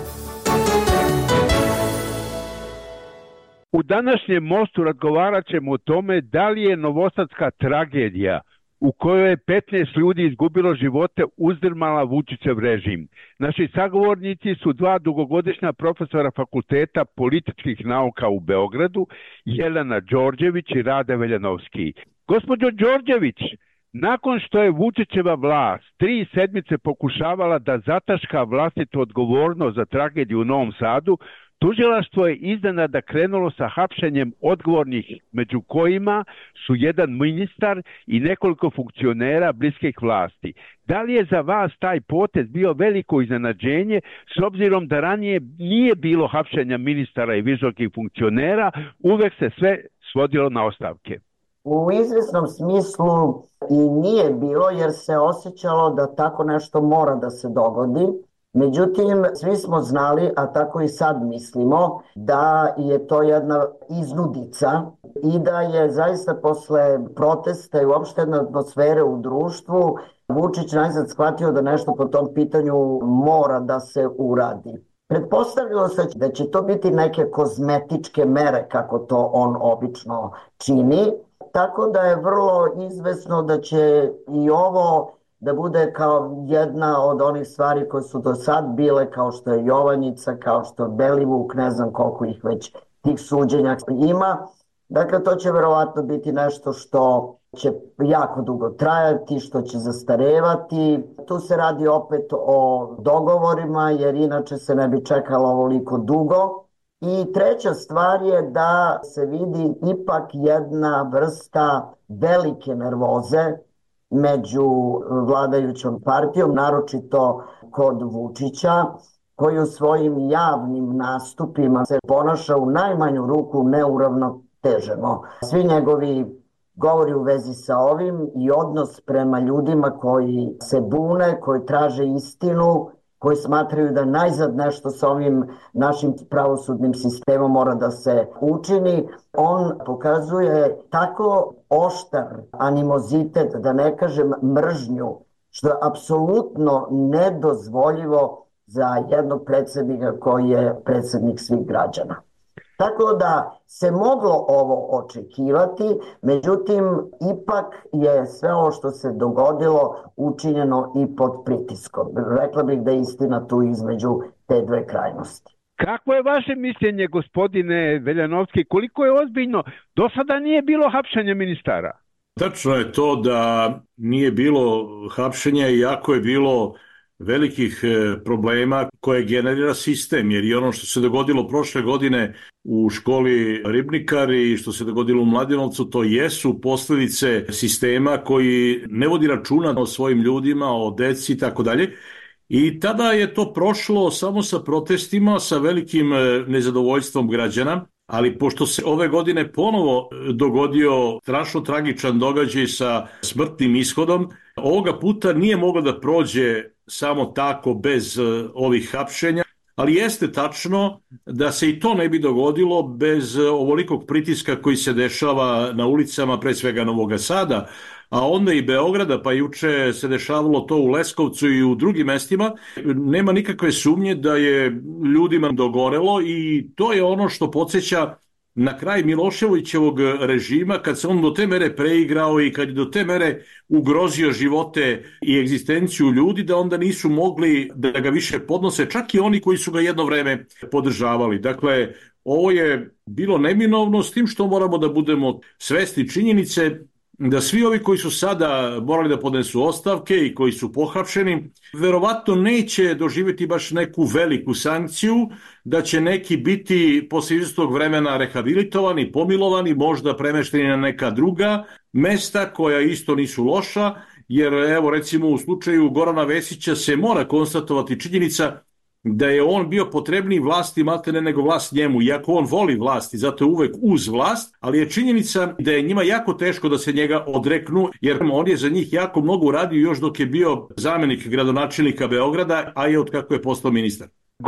U današnjem mostu razgovarat ćemo o tome da li je novosadska tragedija u kojoj je 15 ljudi izgubilo živote uzdrmala Vučićev režim. Naši sagovornici su dva dugogodišnja profesora Fakulteta političkih nauka u Beogradu, Jelena Đorđević i Rade Veljanovski. Gospođo Đorđević, nakon što je Vučićeva vlast 3 sedmice pokušavala da zataška vlastitu odgovornost za tragediju u Novom Sadu, tužilaštvo je iznenada krenulo sa hapšenjem odgovornih, među kojima su jedan ministar i nekoliko funkcionera bliskih vlasti. Da li je za vas taj potez bio veliko iznenađenje, s obzirom da ranije nije bilo hapšenja ministara i visokih funkcionera, uvek se sve svodilo na ostavke? U izvjesnom smislu i nije bilo, jer se osjećalo da tako nešto mora da se dogodi. Međutim, svi smo znali, a tako i sad mislimo, da je to jedna iznudica i da je zaista posle protesta i uopšte jedne atmosfere u društvu Vučić najzad shvatio da nešto po tom pitanju mora da se uradi. Pretpostavljalo se da će to biti neke kozmetičke mere, kako to on obično čini, tako da je vrlo izvesno da će i ovo da bude kao jedna od onih stvari koje su do sad bile, kao što je Jovanjica, kao što je Belivuk, ne znam koliko ih već tih suđenja ima. Dakle, to će verovatno biti nešto što će jako dugo trajati, što će zastarevati. Tu se radi opet o dogovorima, jer inače se ne bi čekalo ovoliko dugo. I treća stvar je da se vidi ipak jedna vrsta velike nervoze među vladajućom partijom, naročito kod Vučića, koji u svojim javnim nastupima se ponaša u najmanju ruku neuravnoteženo. Svi njegovi govori u vezi sa ovim i odnos prema ljudima koji se bune, koji traže istinu, koji smatraju da najzad nešto sa ovim našim pravosudnim sistemom mora da se učini. On pokazuje tako oštar animozitet, da ne kažem mržnju, što je apsolutno nedozvoljivo za jednog predsjednika koji je predsjednik svih građana. Tako da se moglo ovo očekivati, međutim, ipak je sve ovo što se dogodilo učinjeno i pod pritiskom. Rekla bih da je istina tu između te dve krajnosti. Kako je vaše mišljenje, gospodine Veljanovski, koliko je ozbiljno? Do sada nije bilo hapšenja ministara. Tačno je to da nije bilo hapšenja, iako je bilo velikih problema koje generira sistem, jer i ono što se dogodilo prošle godine u školi Ribnikar i što se dogodilo u Mladenovcu, to jesu posljedice sistema koji ne vodi računa o svojim ljudima, o deci i tako dalje. I tada je to prošlo samo sa protestima, sa velikim nezadovoljstvom građana, ali pošto se ove godine ponovo dogodio strašno tragičan događaj sa smrtnim ishodom, ovoga puta nije moglo da prođe samo tako bez ovih hapšenja, ali jeste tačno da se i to ne bi dogodilo bez ovolikog pritiska koji se dešava na ulicama, pre svega Novog Sada, a onda i Beograda, pa juče se dešavalo to u Leskovcu i u drugim mestima. Nema nikakve sumnje da je ljudima dogorelo i to je ono što podsjeća na kraj Miloševićevog režima, kad se on do te mere preigrao i kad je do te mere ugrozio živote i egzistenciju ljudi, da onda nisu mogli da ga više podnose, čak i oni koji su ga jedno vreme podržavali. Dakle, ovo je bilo neminovno, s tim što moramo da budemo svesni činjenice da svi ovi koji su sada morali da podnesu ostavke i koji su pohapšeni, verovatno neće doživjeti baš neku veliku sankciju, da će neki biti posle izvesnog vremena rehabilitovani, pomilovani, možda premešteni na neka druga mesta koja isto nisu loša, jer evo recimo u slučaju Gorana Vesića se mora konstatovati činjenica da je on bio potrebniji vlasti maltene nego vlast njemu, iako on voli vlast i zato je uvek uz vlast, ali je činjenica da je njima jako teško da se njega odreknu, jer on je za njih jako mnogo uradio još dok je bio zamenik gradonačelnika Beograda, a i od kako je postao ministar.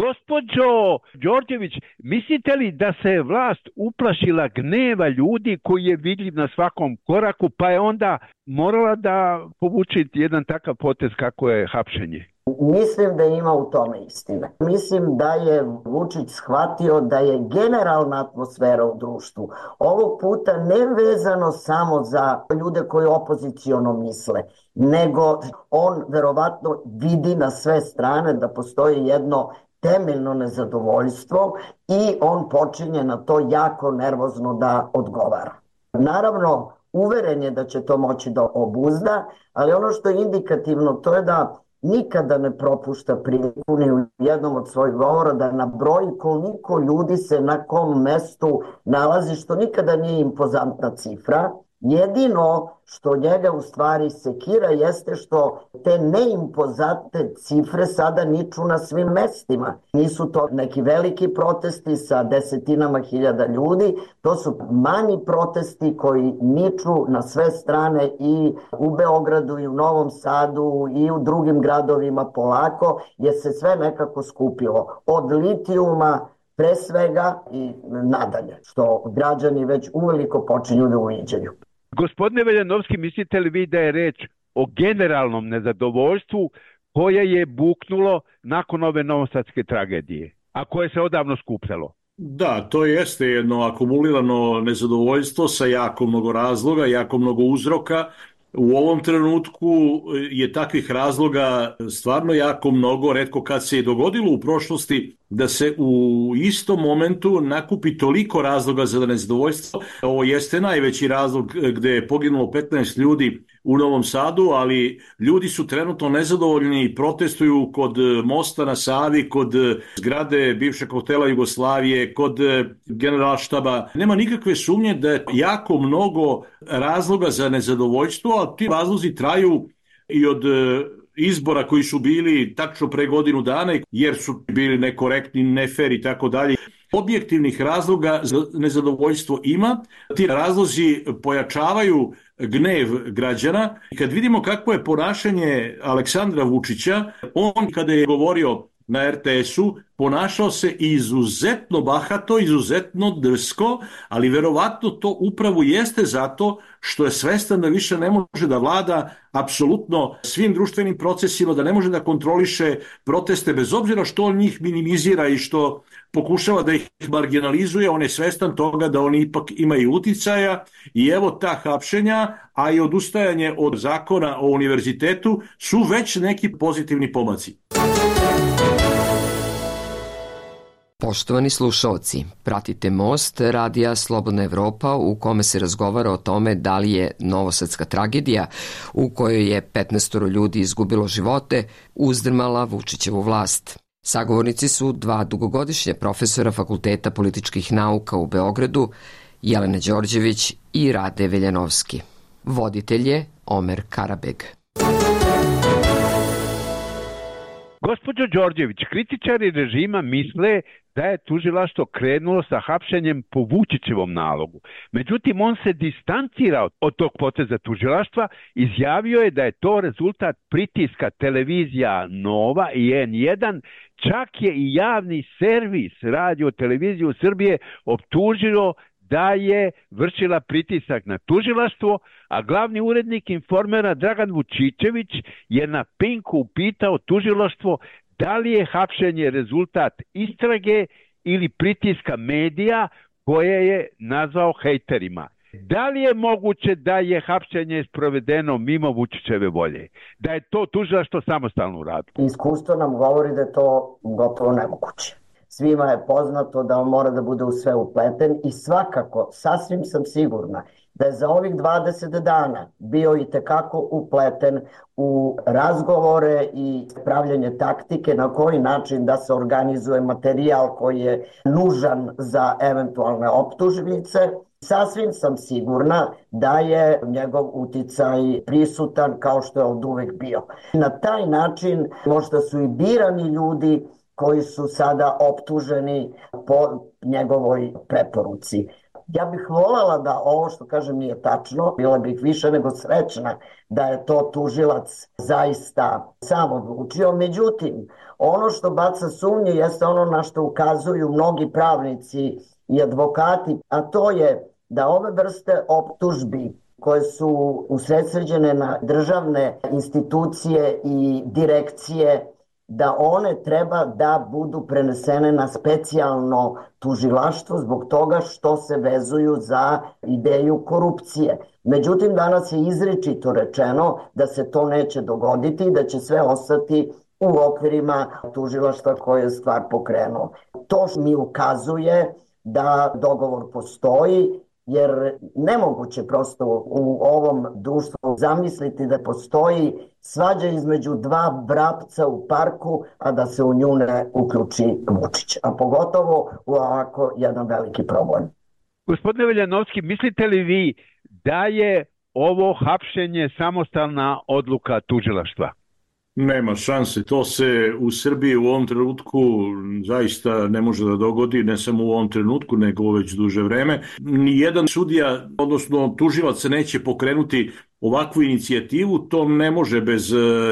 Gospođo Đorđević, mislite li da se vlast uplašila gneva ljudi koji je vidljiv na svakom koraku, pa je onda morala da povuče jedan takav potez kako je hapšenje? Mislim da ima u tome istine. Mislim da je Vučić shvatio da je generalna atmosfera u društvu ovog puta ne vezano samo za ljude koji opoziciono misle, nego on verovatno vidi na sve strane da postoji jedno temeljno nezadovoljstvo i on počinje na to jako nervozno da odgovara. Naravno, uveren je da će to moći da obuzda, ali ono što je indikativno to je da nikada ne propušta priliku ni u jednom od svojih govora da nabroji koliko ljudi se na kom mestu nalazi, što nikada nije impozantna cifra. Jedino što njega u stvari sekira jeste što te neimpozantne cifre sada niču na svim mestima. Nisu to neki veliki protesti sa desetinama hiljada ljudi, to su manji protesti koji niču na sve strane i u Beogradu i u Novom Sadu i u drugim gradovima polako, jer se sve nekako skupilo. Od litijuma pre svega i nadalje, što građani već uveliko počinju da uviđaju. Gospodine Veljanovski, mislite li vi da je reč o generalnom nezadovoljstvu koje je buknulo nakon ove novosadske tragedije, a koje se odavno skupljalo? Da, to jeste jedno akumulirano nezadovoljstvo sa jako mnogo razloga, jako mnogo uzroka. U ovom trenutku je takvih razloga stvarno jako mnogo, retko kad se je dogodilo u prošlosti da se u istom momentu nakupi toliko razloga za nezadovoljstvo. Ovo jeste najveći razlog gde je poginulo 15 ljudi u Novom Sadu, ali ljudi su trenutno nezadovoljni i protestuju kod mosta na Savi, kod zgrade bivšeg hotela Jugoslavije, kod generalštaba. Nema nikakve sumnje da je jako mnogo razloga za nezadovoljstvo, a ti razlozi traju i od izbora koji su bili tačno pre godinu dana, jer su bili nekorektni, nefer i tako dalje. Objektivnih razloga za nezadovoljstvo ima. Ti razlozi pojačavaju gnev građana. Kad vidimo kakvo je ponašanje Aleksandra Vučića, on kada je govorio na RTS-u ponašao se izuzetno bahato, izuzetno drsko, ali verovatno to upravo jeste zato što je svestan da više ne može da vlada apsolutno svim društvenim procesima, da ne može da kontroliše proteste, bez obzira što on njih minimizira i što pokušava da ih marginalizuje, on je svestan toga da oni ipak imaju uticaja i evo ta hapšenja, a i odustajanje od zakona o univerzitetu su već neki pozitivni pomaci. Poštovani slušaoci, pratite Most radija Slobodna Evropa u kome se razgovara o tome da li je novosadska tragedija u kojoj je 15 ljudi izgubilo živote uzdrmala Vučićevu vlast. Sagovornici su dva dugogodišnja profesora Fakulteta političkih nauka u Beogradu, Jelena Đorđević i Rade Veljanovski. Voditelj je Omer Karabeg. Gospođo Đorđević, kritičari režima misle da je tužilaštvo krenulo sa hapšenjem po Vučićevom nalogu. Međutim, on se distancira od tog poteza tužilaštva, izjavio je da je to rezultat pritiska televizija Nova i N1, čak je i javni servis Radio televiziju Srbije optužio da je vršila pritisak na tužilaštvo, a glavni urednik Informera Dragan Vučićević je na Pinku upitao tužilaštvo da li je hapšenje rezultat istrage ili pritiska medija koje je nazvao hejterima. Da li je moguće da je hapšenje sprovedeno mimo Vučićeve volje? Da je to tužilaštvo samostalno uradilo? Iskustvo nam govori da je to gotovo nemoguće. Svima je poznato da on mora da bude u sve upleten i svakako, sasvim sam sigurna da je za ovih 20 dana bio i tekako upleten u razgovore i pravljenje taktike na koji način da se organizuje materijal koji je nužan za eventualne optužnice. Sasvim sam sigurna da je njegov uticaj prisutan kao što je od uvek bio. Na taj način možda su i birani ljudi koji su sada optuženi po njegovoj preporuci. Ja bih voljela da ovo što kažem nije tačno, bila bih više nego srećna da je to tužilac zaista sam odlučio. Međutim, ono što baca sumnje jeste ono na što ukazuju mnogi pravnici i advokati, a to je da ove vrste optužbi koje su usredsređene na državne institucije i direkcije, da one treba da budu prenesene na specijalno tužilaštvo zbog toga što se vezuju za ideju korupcije. Međutim, danas je izričito rečeno da se to neće dogoditi i da će sve ostati u okvirima tužilaštva koje je stvar pokrenuo. To mi ukazuje da dogovor postoji, jer nemoguće prosto u ovom društvu zamisliti da postoji svađa između dva vrapca u parku, a da se u nju ne uključi Vučić, a pogotovo u ovako jedan veliki problem. Gospodine Veljanovski, mislite li vi da je ovo hapšenje samostalna odluka tužilaštva? Nema šanse, to se u Srbiji u ovom trenutku zaista ne može da dogodi, ne samo u ovom trenutku, nego već duže vreme. Nijedan sudija, odnosno tužilac, neće pokrenuti ovakvu inicijativu, to ne može bez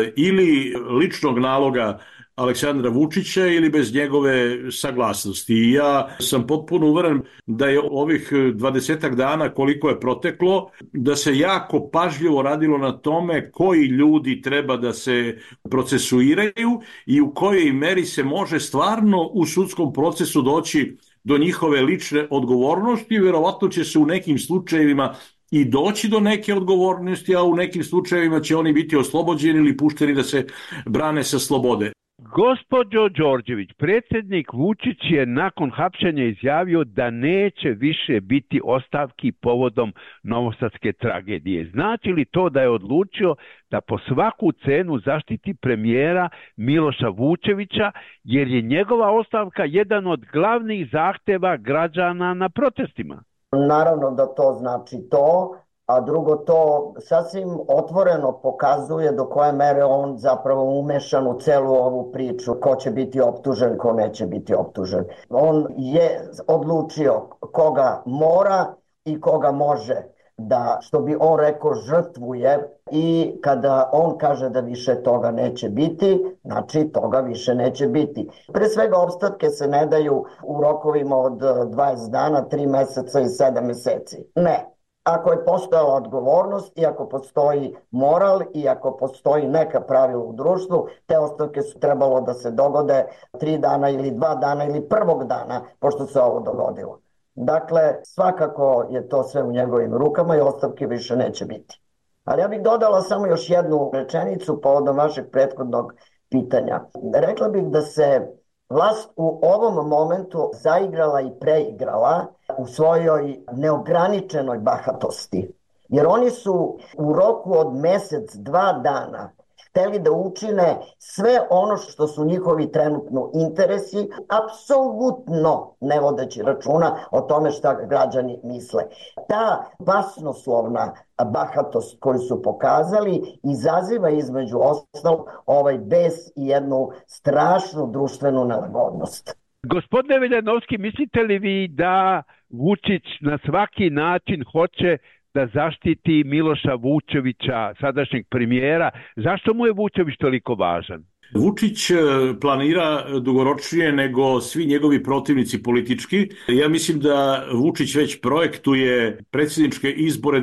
ili ličnog naloga Aleksandra Vučića ili bez njegove saglasnosti. I ja sam potpuno uveren da je ovih 20 dana koliko je proteklo, da se jako pažljivo radilo na tome koji ljudi treba da se procesuiraju i u kojoj meri se može stvarno u sudskom procesu doći do njihove lične odgovornosti. Verovatno će se u nekim slučajevima i doći do neke odgovornosti, a u nekim slučajevima će oni biti oslobođeni ili pušteni da se brane sa slobode. Gospođo Đorđević, predsjednik Vučić je nakon hapšenja izjavio da neće više biti ostavki povodom novosadske tragedije. Znači li to da je odlučio da po svaku cenu zaštiti premijera Miloša Vučevića, jer je njegova ostavka jedan od glavnih zahteva građana na protestima? Naravno da to znači to, a drugo to sasvim otvoreno pokazuje do koje mere on zapravo umešan u celu ovu priču, ko će biti optužen, ko neće biti optužen. On je odlučio koga mora i koga može da, što bi on rekao, žrtvuje, i kada on kaže da više toga neće biti, znači toga više neće biti. Pre svega opstatke se ne daju u rokovima od 20 dana, 3 meseca i 7 meseci. Ne. Ako je postojala odgovornost i ako postoji moral i ako postoji neka pravila u društvu, te ostavke su trebalo da se dogode 3 dana ili 2 dana ili prvog dana pošto se ovo dogodilo. Dakle, svakako je to sve u njegovim rukama i ostavke više neće biti. Ali ja bih dodala samo još jednu rečenicu povodom vašeg prethodnog pitanja. Rekla bih da se vlast u ovom momentu zaigrala i preigrala u svojoj neograničenoj bahatosti. Jer oni su u roku od mesec, 2 dana hteli da učine sve ono što su njihovi trenutno interesi, apsolutno ne vodeći računa o tome šta građani misle. Ta basnoslovna bahatost koju su pokazali izaziva između ostalog ovaj bes i jednu strašnu društvenu nelagodnost. Gospodine Veljanovski, mislite li vi da Vučić na svaki način hoće da zaštiti Miloša Vučevića, sadašnjeg premijera? Zašto mu je Vučević toliko važan? Vučić planira dugoročnije nego svi njegovi protivnici politički. Ja mislim da Vučić već projektuje predsjedničke izbore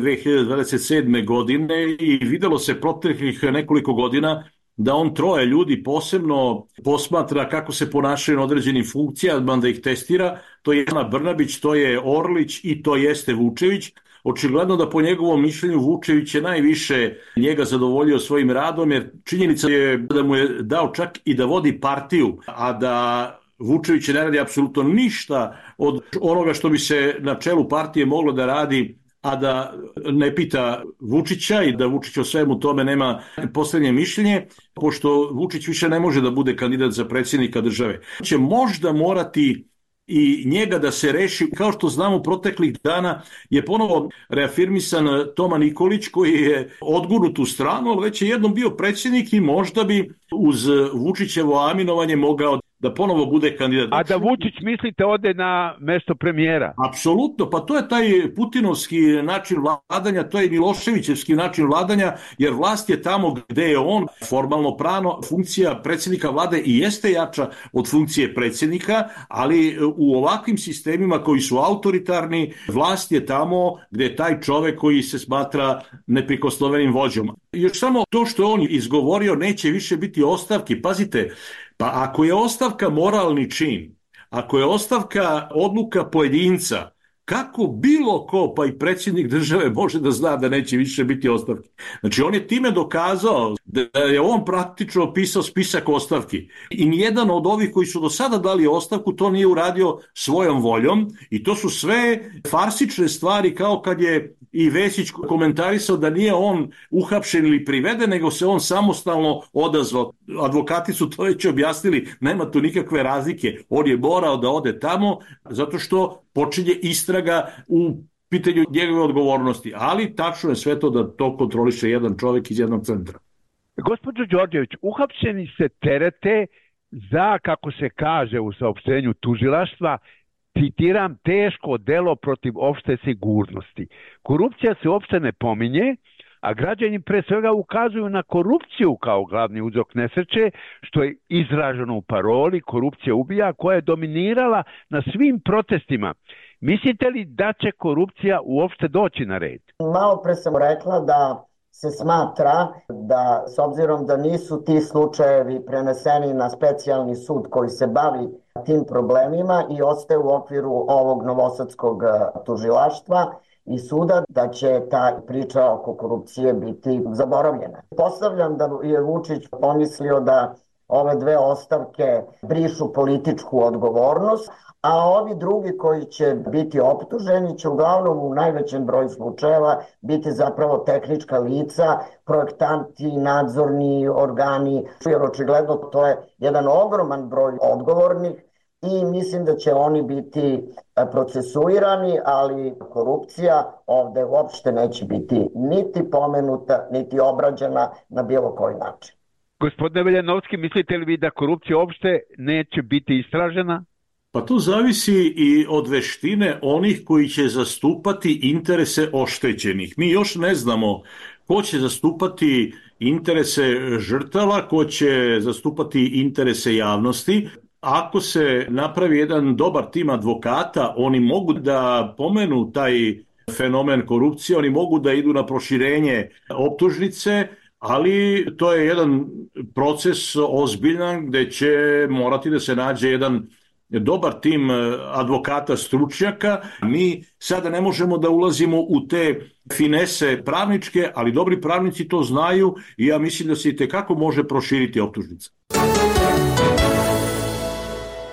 2027. godine i videlo se proteklih nekoliko godina da on 3 ljudi posebno posmatra kako se ponašaju na određenim funkcijama, da ih testira. To je Ana Brnabić, to je Orlić i to jeste Vučević. Očigledno da po njegovom mišljenju Vučević je najviše njega zadovoljio svojim radom, jer činjenica je da mu je dao čak i da vodi partiju, a da Vučević ne radi apsolutno ništa od onoga što bi se na čelu partije moglo da radi, a da ne pita Vučića i da Vučić o svemu tome nema poslednje mišljenje, pošto Vučić više ne može da bude kandidat za predsjednika države. Će možda morati i njega da se reši. Kao što znamo, proteklih dana je ponovo reafirmisan Toma Nikolić, koji je odgurnut u stranu, ali već je jednom bio predsjednik i možda bi uz Vučićevo aminovanje mogao da ponovo bude kandidat. A da Vučić, mislite, ode na mesto premijera? Apsolutno, pa to je taj putinovski način vladanja, to je Miloševićevski način vladanja, jer vlast je tamo gde je on. Formalno pravno funkcija predsjednika vlade i jeste jača od funkcije predsjednika, ali u ovakvim sistemima koji su autoritarni, vlast je tamo gde je taj čovek koji se smatra neprikosnovenim vođom. Još samo to što on izgovorio, neće više biti ostavki. Pazite, pa ako je ostavka moralni čin, ako je ostavka odluka pojedinca, kako bilo ko, pa i predsjednik države, može da zna da neće više biti ostavki? Znači, on je time dokazao da je on praktično opisao spisak ostavki. I nijedan od ovih koji su do sada dali ostavku to nije uradio svojom voljom i to su sve farsične stvari, kao kad je i Vesić komentarisao da nije on uhapšen ili priveden, nego se on samostalno odazvao. Advokati su to već objasnili, nema tu nikakve razlike. On je morao da ode tamo zato što počinje istraga u pitanju njegove odgovornosti. Ali tačno je sve to da to kontroliše jedan čovjek iz jednog centra. Gospođo Đorđević, uhapšeni se terete za, kako se kaže u saopštenju tužilaštva, citiram, teško delo protiv opšte sigurnosti. Korupcija se uopšte ne pominje, a građani pre svega ukazuju na korupciju kao glavni uzrok nesreće, što je izraženo u paroli korupcija ubija, koja je dominirala na svim protestima. Mislite li da će korupcija uopšte doći na red? Malo pre sam rekla da se smatra da, s obzirom da nisu ti slučajevi preneseni na specijalni sud koji se bavi tim problemima i ostaje u okviru ovog novosadskog tužilaštva i suda, da će ta priča oko korupcije biti zaboravljena. Postavljam da je Vučić pomislio da ove 2 ostavke brišu političku odgovornost, a ovi drugi koji će biti optuženi će uglavnom u najvećem broju slučajeva biti zapravo tehnička lica, projektanti, nadzorni organi, jer očigledno to je jedan ogroman broj odgovornih i mislim da će oni biti procesuirani, ali korupcija ovde uopšte neće biti niti pomenuta, niti obrađena na bilo koji način. Gospodine Veljanovski, mislite li vi da korupcija uopšte neće biti istražena? Pa to zavisi i od veštine onih koji će zastupati interese oštećenih. Mi još ne znamo ko će zastupati interese žrtava, ko će zastupati interese javnosti. Ako se napravi jedan dobar tim advokata, oni mogu da pomenu taj fenomen korupcije, oni mogu da idu na proširenje optužnice, ali to je jedan proces ozbiljan gde će morati da se nađe jedan dobar tim advokata stručnjaka. Mi sada ne možemo da ulazimo u te finese pravničke, ali dobri pravnici to znaju i ja mislim da se i tekako može proširiti optužnica.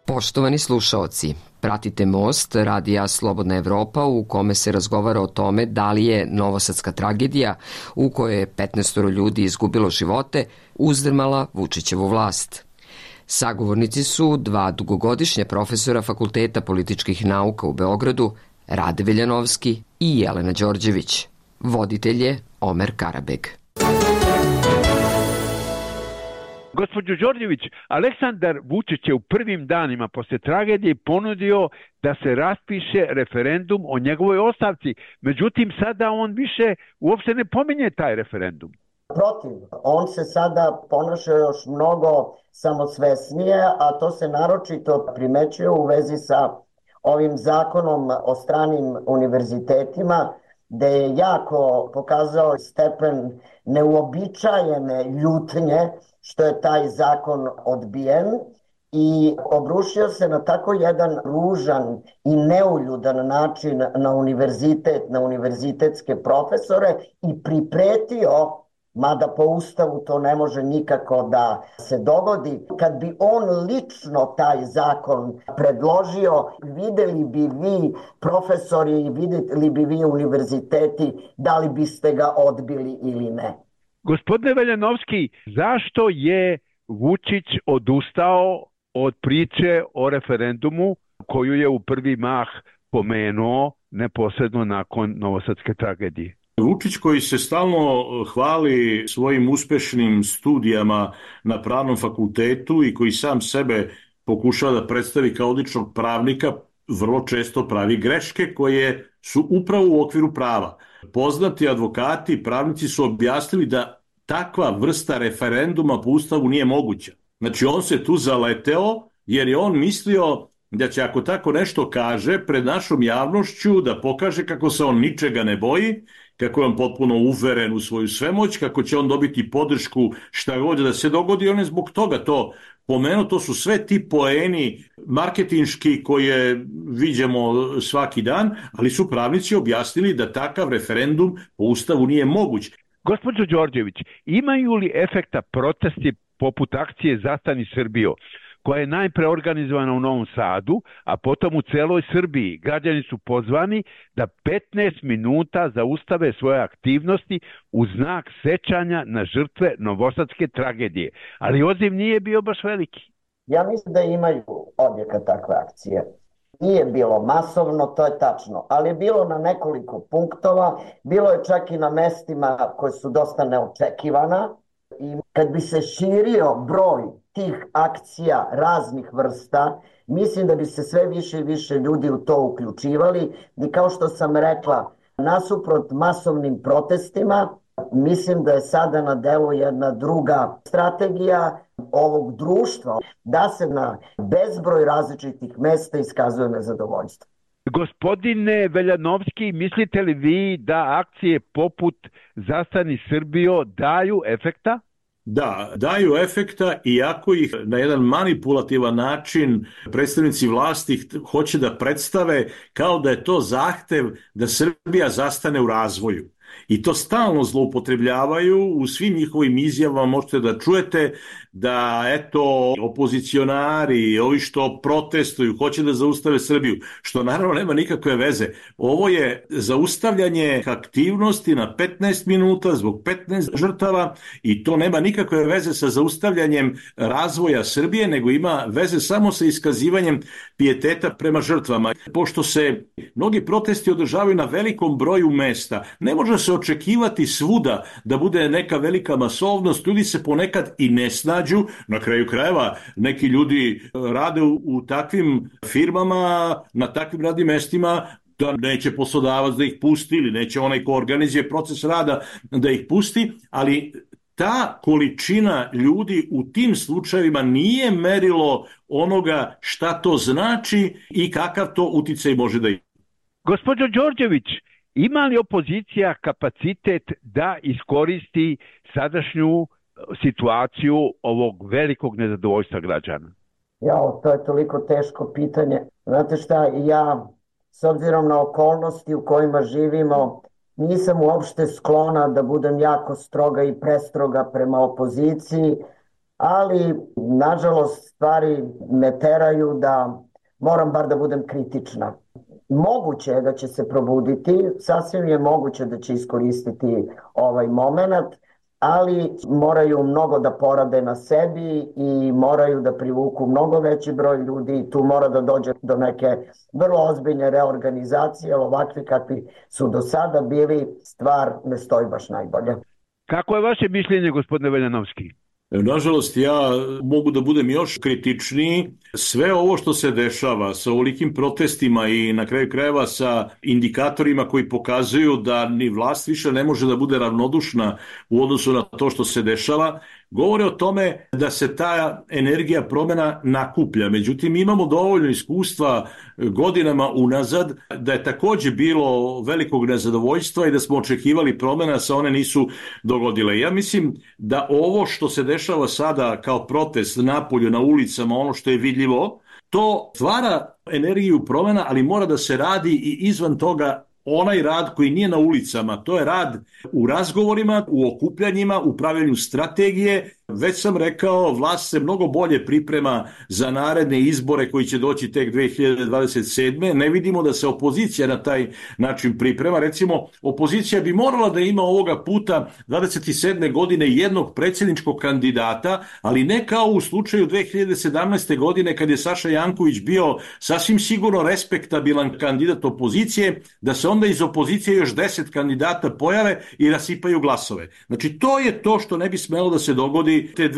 Poštovani slušaoci, pratite Most, radija Slobodna Evropa, u kome se razgovara o tome da li je novosadska tragedija u kojoj je 15 ljudi izgubilo živote uzdrmala Vučićevu vlast. Sagovornici su dva dugogodišnja profesora Fakulteta političkih nauka u Beogradu, Rade Veljanovski i Jelena Đorđević. Voditelj je Omer Karabeg. Gospođo Đorđević, Aleksandar Vučić je u prvim danima posle tragedije ponudio da se raspiše referendum o njegovoj ostavci. Međutim, sada on više uopšte ne pominje taj referendum. Protiv, on se sada ponaša još mnogo samosvesnije, a to se naročito primećuje u vezi sa ovim zakonom o stranim univerzitetima, gde je jako pokazao stepen neuobičajene ljutnje što je taj zakon odbijen i obrušio se na tako jedan ružan i neuljudan način na univerzitet, na univerzitetske profesore i pripretio, mada po Ustavu to ne može nikako da se dogodi, kad bi on lično taj zakon predložio, videli bi vi profesori i videli bi vi univerziteti da li biste ga odbili ili ne. Gospodine Veljanovski, zašto je Vučić odustao od priče o referendumu koju je u prvi mah pomenuo neposredno nakon novosadske tragedije? Vučić, koji se stalno hvali svojim uspešnim studijama na pravnom fakultetu i koji sam sebe pokušava da predstavi kao odličnog pravnika, vrlo često pravi greške koje su upravo u okviru prava. Poznati advokati i pravnici su objasnili da takva vrsta referenduma po Ustavu nije moguća. Znači, on se tu zaleteo jer je on mislio da će, ako tako nešto kaže pred našom javnošću, da pokaže kako se on ničega ne boji, kako je on potpuno uveren u svoju svemoć, kako će on dobiti podršku šta god da se dogodi. On je zbog toga to pomenuo. To su sve ti poeni marketinški koje viđemo svaki dan, ali su pravnici objasnili da takav referendum po Ustavu nije moguć. Gospođo Đorđević, imaju li efekta protesti poput akcije Zastani Srbijo, koja je najpre organizovana u Novom Sadu, a potom u celoj Srbiji? Građani su pozvani da 15 minuta zaustave svoje aktivnosti u znak sećanja na žrtve novosadske tragedije. Ali odziv nije bio baš veliki. Ja mislim da imaju odjeka takve akcije. Nije bilo masovno, to je tačno, ali je bilo na nekoliko punktova, bilo je čak i na mestima koje su dosta neočekivana i kad bi se širio broj tih akcija raznih vrsta, mislim da bi se sve više i više ljudi u to uključivali i kao što sam rekla, nasuprot masovnim protestima, mislim da je sada na delu jedna druga strategija ovog društva, da se na bezbroj različitih mesta iskazuje nezadovoljstvo. Gospodine Veljanovski, mislite li vi da akcije poput Zastani Srbijo daju efekta? Da, daju efekta, iako ih na jedan manipulativan način predstavnici vlasti hoće da predstave kao da je to zahtev da Srbija zastane u razvoju. I to stalno zloupotrebljavaju u svim njihovim izjavama. Možete da čujete da eto opozicionari, ovi što protestuju, hoće da zaustave Srbiju, što naravno nema nikakve veze. Ovo je zaustavljanje aktivnosti na 15 minuta zbog 15 žrtava i to nema nikakve veze sa zaustavljanjem razvoja Srbije, nego ima veze samo sa iskazivanjem pijeteta prema žrtvama. Pošto se mnogi protesti održavaju na velikom broju mesta, ne može se očekivati svuda da bude neka velika masovnost, ljudi se ponekad i ne snađu, na kraju krajeva neki ljudi rade u takvim firmama, na takvim radnim mestima, da neće poslodavac da ih pusti ili neće onaj ko organizuje proces rada da ih pusti, ali ta količina ljudi u tim slučajevima nije merilo onoga šta to znači i kakav to uticaj može da ima. Gospođo Đorđević, ima li opozicija kapacitet da iskoristi sadašnju situaciju ovog velikog nezadovoljstva građana? To je toliko teško pitanje. Znate šta, ja s obzirom na okolnosti u kojima živimo, nisam uopšte sklona da budem jako stroga i prestroga prema opoziciji. ali nažalost stvari me teraju da moram bar da budem kritična. Moguće je da će se probuditi, sasvim je moguće da će iskoristiti ovaj moment, ali moraju mnogo da porade na sebi i moraju da privuku mnogo veći broj ljudi i tu mora da dođe do neke vrlo ozbiljne reorganizacije, ovakvi kakvi su do sada bili, stvar ne stoji baš najbolje. Kako je vaše mišljenje, gospodine Veljanovski? Nažalost, ja mogu da budem još kritičniji. Sve ovo što se dešava sa ovolikim protestima i na kraju krajeva sa indikatorima koji pokazuju da ni vlast više ne može da bude ravnodušna u odnosu na to što se dešava, govore o tome da se ta energija promjena nakuplja. Međutim, imamo dovoljno iskustva godinama unazad da je takođe bilo velikog nezadovoljstva i da smo očekivali promjena, sa one nisu dogodile. Ja mislim da ovo što se dešava sada kao protest napolju, na ulicama, ono što je vidljivo, to stvara energiju promjena, ali mora da se radi i izvan toga onaj rad koji nije na ulicama, to je rad u razgovorima, u okupljanjima, u pravljenju strategije. Već sam rekao, vlast se mnogo bolje priprema za naredne izbore koji će doći tek 2027. Ne vidimo da se opozicija na taj način priprema. Recimo, opozicija bi morala da ima ovoga puta 27. godine jednog predsjedničkog kandidata, ali ne kao u slučaju 2017. godine kad je Saša Janković bio sasvim sigurno respektabilan kandidat opozicije, da se onda iz opozicije još 10 kandidata pojave i rasipaju glasove. Znači, to je to što ne bi smelo da se dogodi te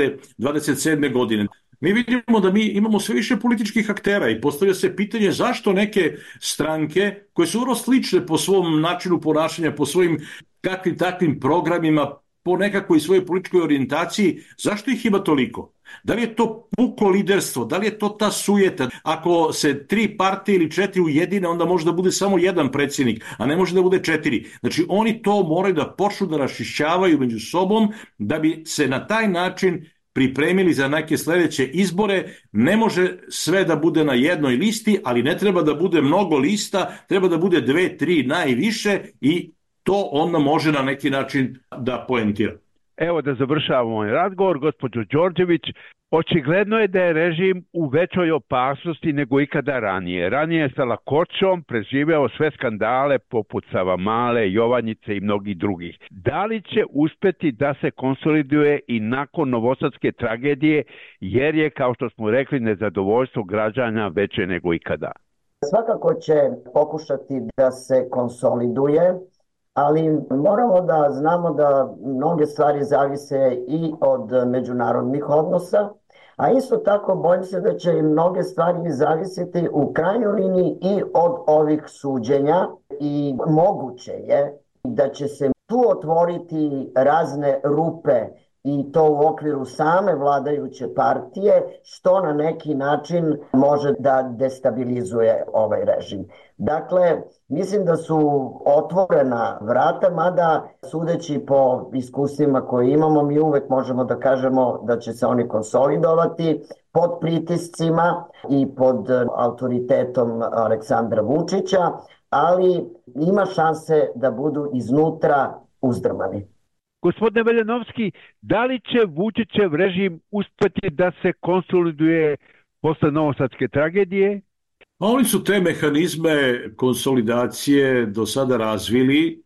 2027. godine. Mi vidimo da mi imamo sve više političkih aktera i postavlja se pitanje zašto neke stranke koje su vrlo slične po svom načinu ponašanja, po svojim kakvim takvim programima, po nekakvoj svojoj političkoj orijentaciji, zašto ih ima toliko? Da li je to puko liderstvo, da li je to ta sujeta? Ako se 3 partije ili 4 ujedine, onda može da bude samo jedan predsjednik, a ne može da bude 4. Znači oni to moraju da počnu da raščišćavaju među sobom da bi se na taj način pripremili za neke sledeće izbore. Ne može sve da bude na jednoj listi, ali ne treba da bude mnogo lista, treba da bude 2, 3 najviše i to onda može na neki način da poentira. Evo da završavamo ovaj razgovor, gospođo Đorđević. Očigledno je da je režim u većoj opasnosti nego ikada ranije. Ranije je sa lakoćom preživeo sve skandale poput Savamale, Jovanjice i mnogih drugih. Da li će uspeti da se konsoliduje i nakon novosadske tragedije, jer je, kao što smo rekli, nezadovoljstvo građana veće nego ikada? Svakako će pokušati da se konsoliduje, ali moramo da znamo da mnoge stvari zavise i od međunarodnih odnosa, a isto tako bojim se da će i mnoge stvari zavisiti u krajnjoj liniji i od ovih suđenja i moguće je da će se tu otvoriti razne rupe i to u okviru same vladajuće partije, što na neki način može da destabilizuje ovaj režim. Dakle, mislim da su otvorena vrata, mada sudeći po iskustvima koje imamo, mi uvek možemo da kažemo da će se oni konsolidovati pod pritiscima i pod autoritetom Aleksandra Vučića, ali ima šanse da budu iznutra uzdrmani. Gospodine Veljanovski, da li će Vučićev režim uspeti da se konsoliduje posle novosadske tragedije? Oni su te mehanizme konsolidacije do sada razvili,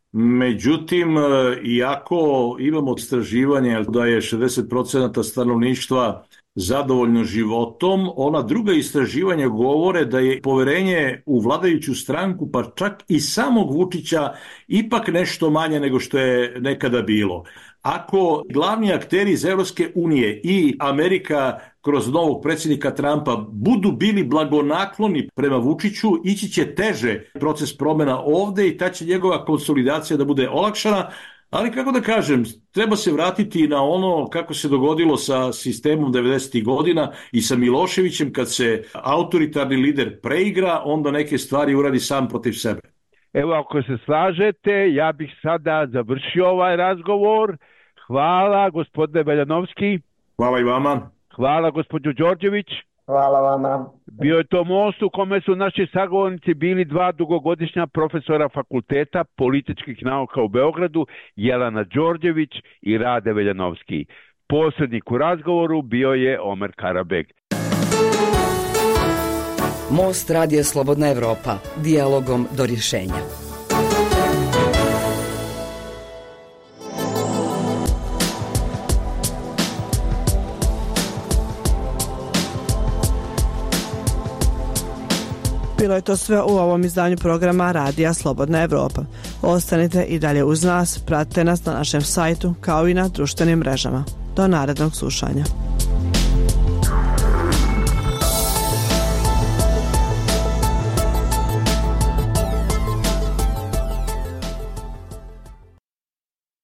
međutim, iako imamo istraživanje da je 60% stanovništva zadovoljno životom, ona druga istraživanja govore da je poverenje u vladajuću stranku, pa čak i samog Vučića, ipak nešto manje nego što je nekada bilo. Ako glavni akteri iz Evropske unije i Amerika kroz novog predsjednika Trumpa budu bili blagonakloni prema Vučiću, ići će teže proces promjena ovde i ta će njegova konsolidacija da bude olakšana. Ali kako da kažem, treba se vratiti na ono kako se dogodilo sa sistemom 90. godina i sa Miloševićem, kad se autoritarni lider preigra, onda neke stvari uradi sam protiv sebe. Evo, ako se slažete, ja bih sada završio ovaj razgovor. Hvala, gospodine Veljanovski. Hvala i vama. Hvala, gospođo Đorđević. Hvala vama. Bio je to most u kome su naši sagovornici bili 2 dugogodišnja profesora Fakulteta političkih nauka u Beogradu, Jelena Đorđević i Rade Veljanovski. Posrednik u razgovoru bio je Omer Karabeg. Most Radija Slobodna Evropa. Dijalogom do rješenja. Bilo je to sve u ovom izdanju programa Radija Slobodna Evropa. Ostanite i dalje uz nas, pratite nas na našem sajtu kao i na društvenim mrežama. Do narednog slušanja.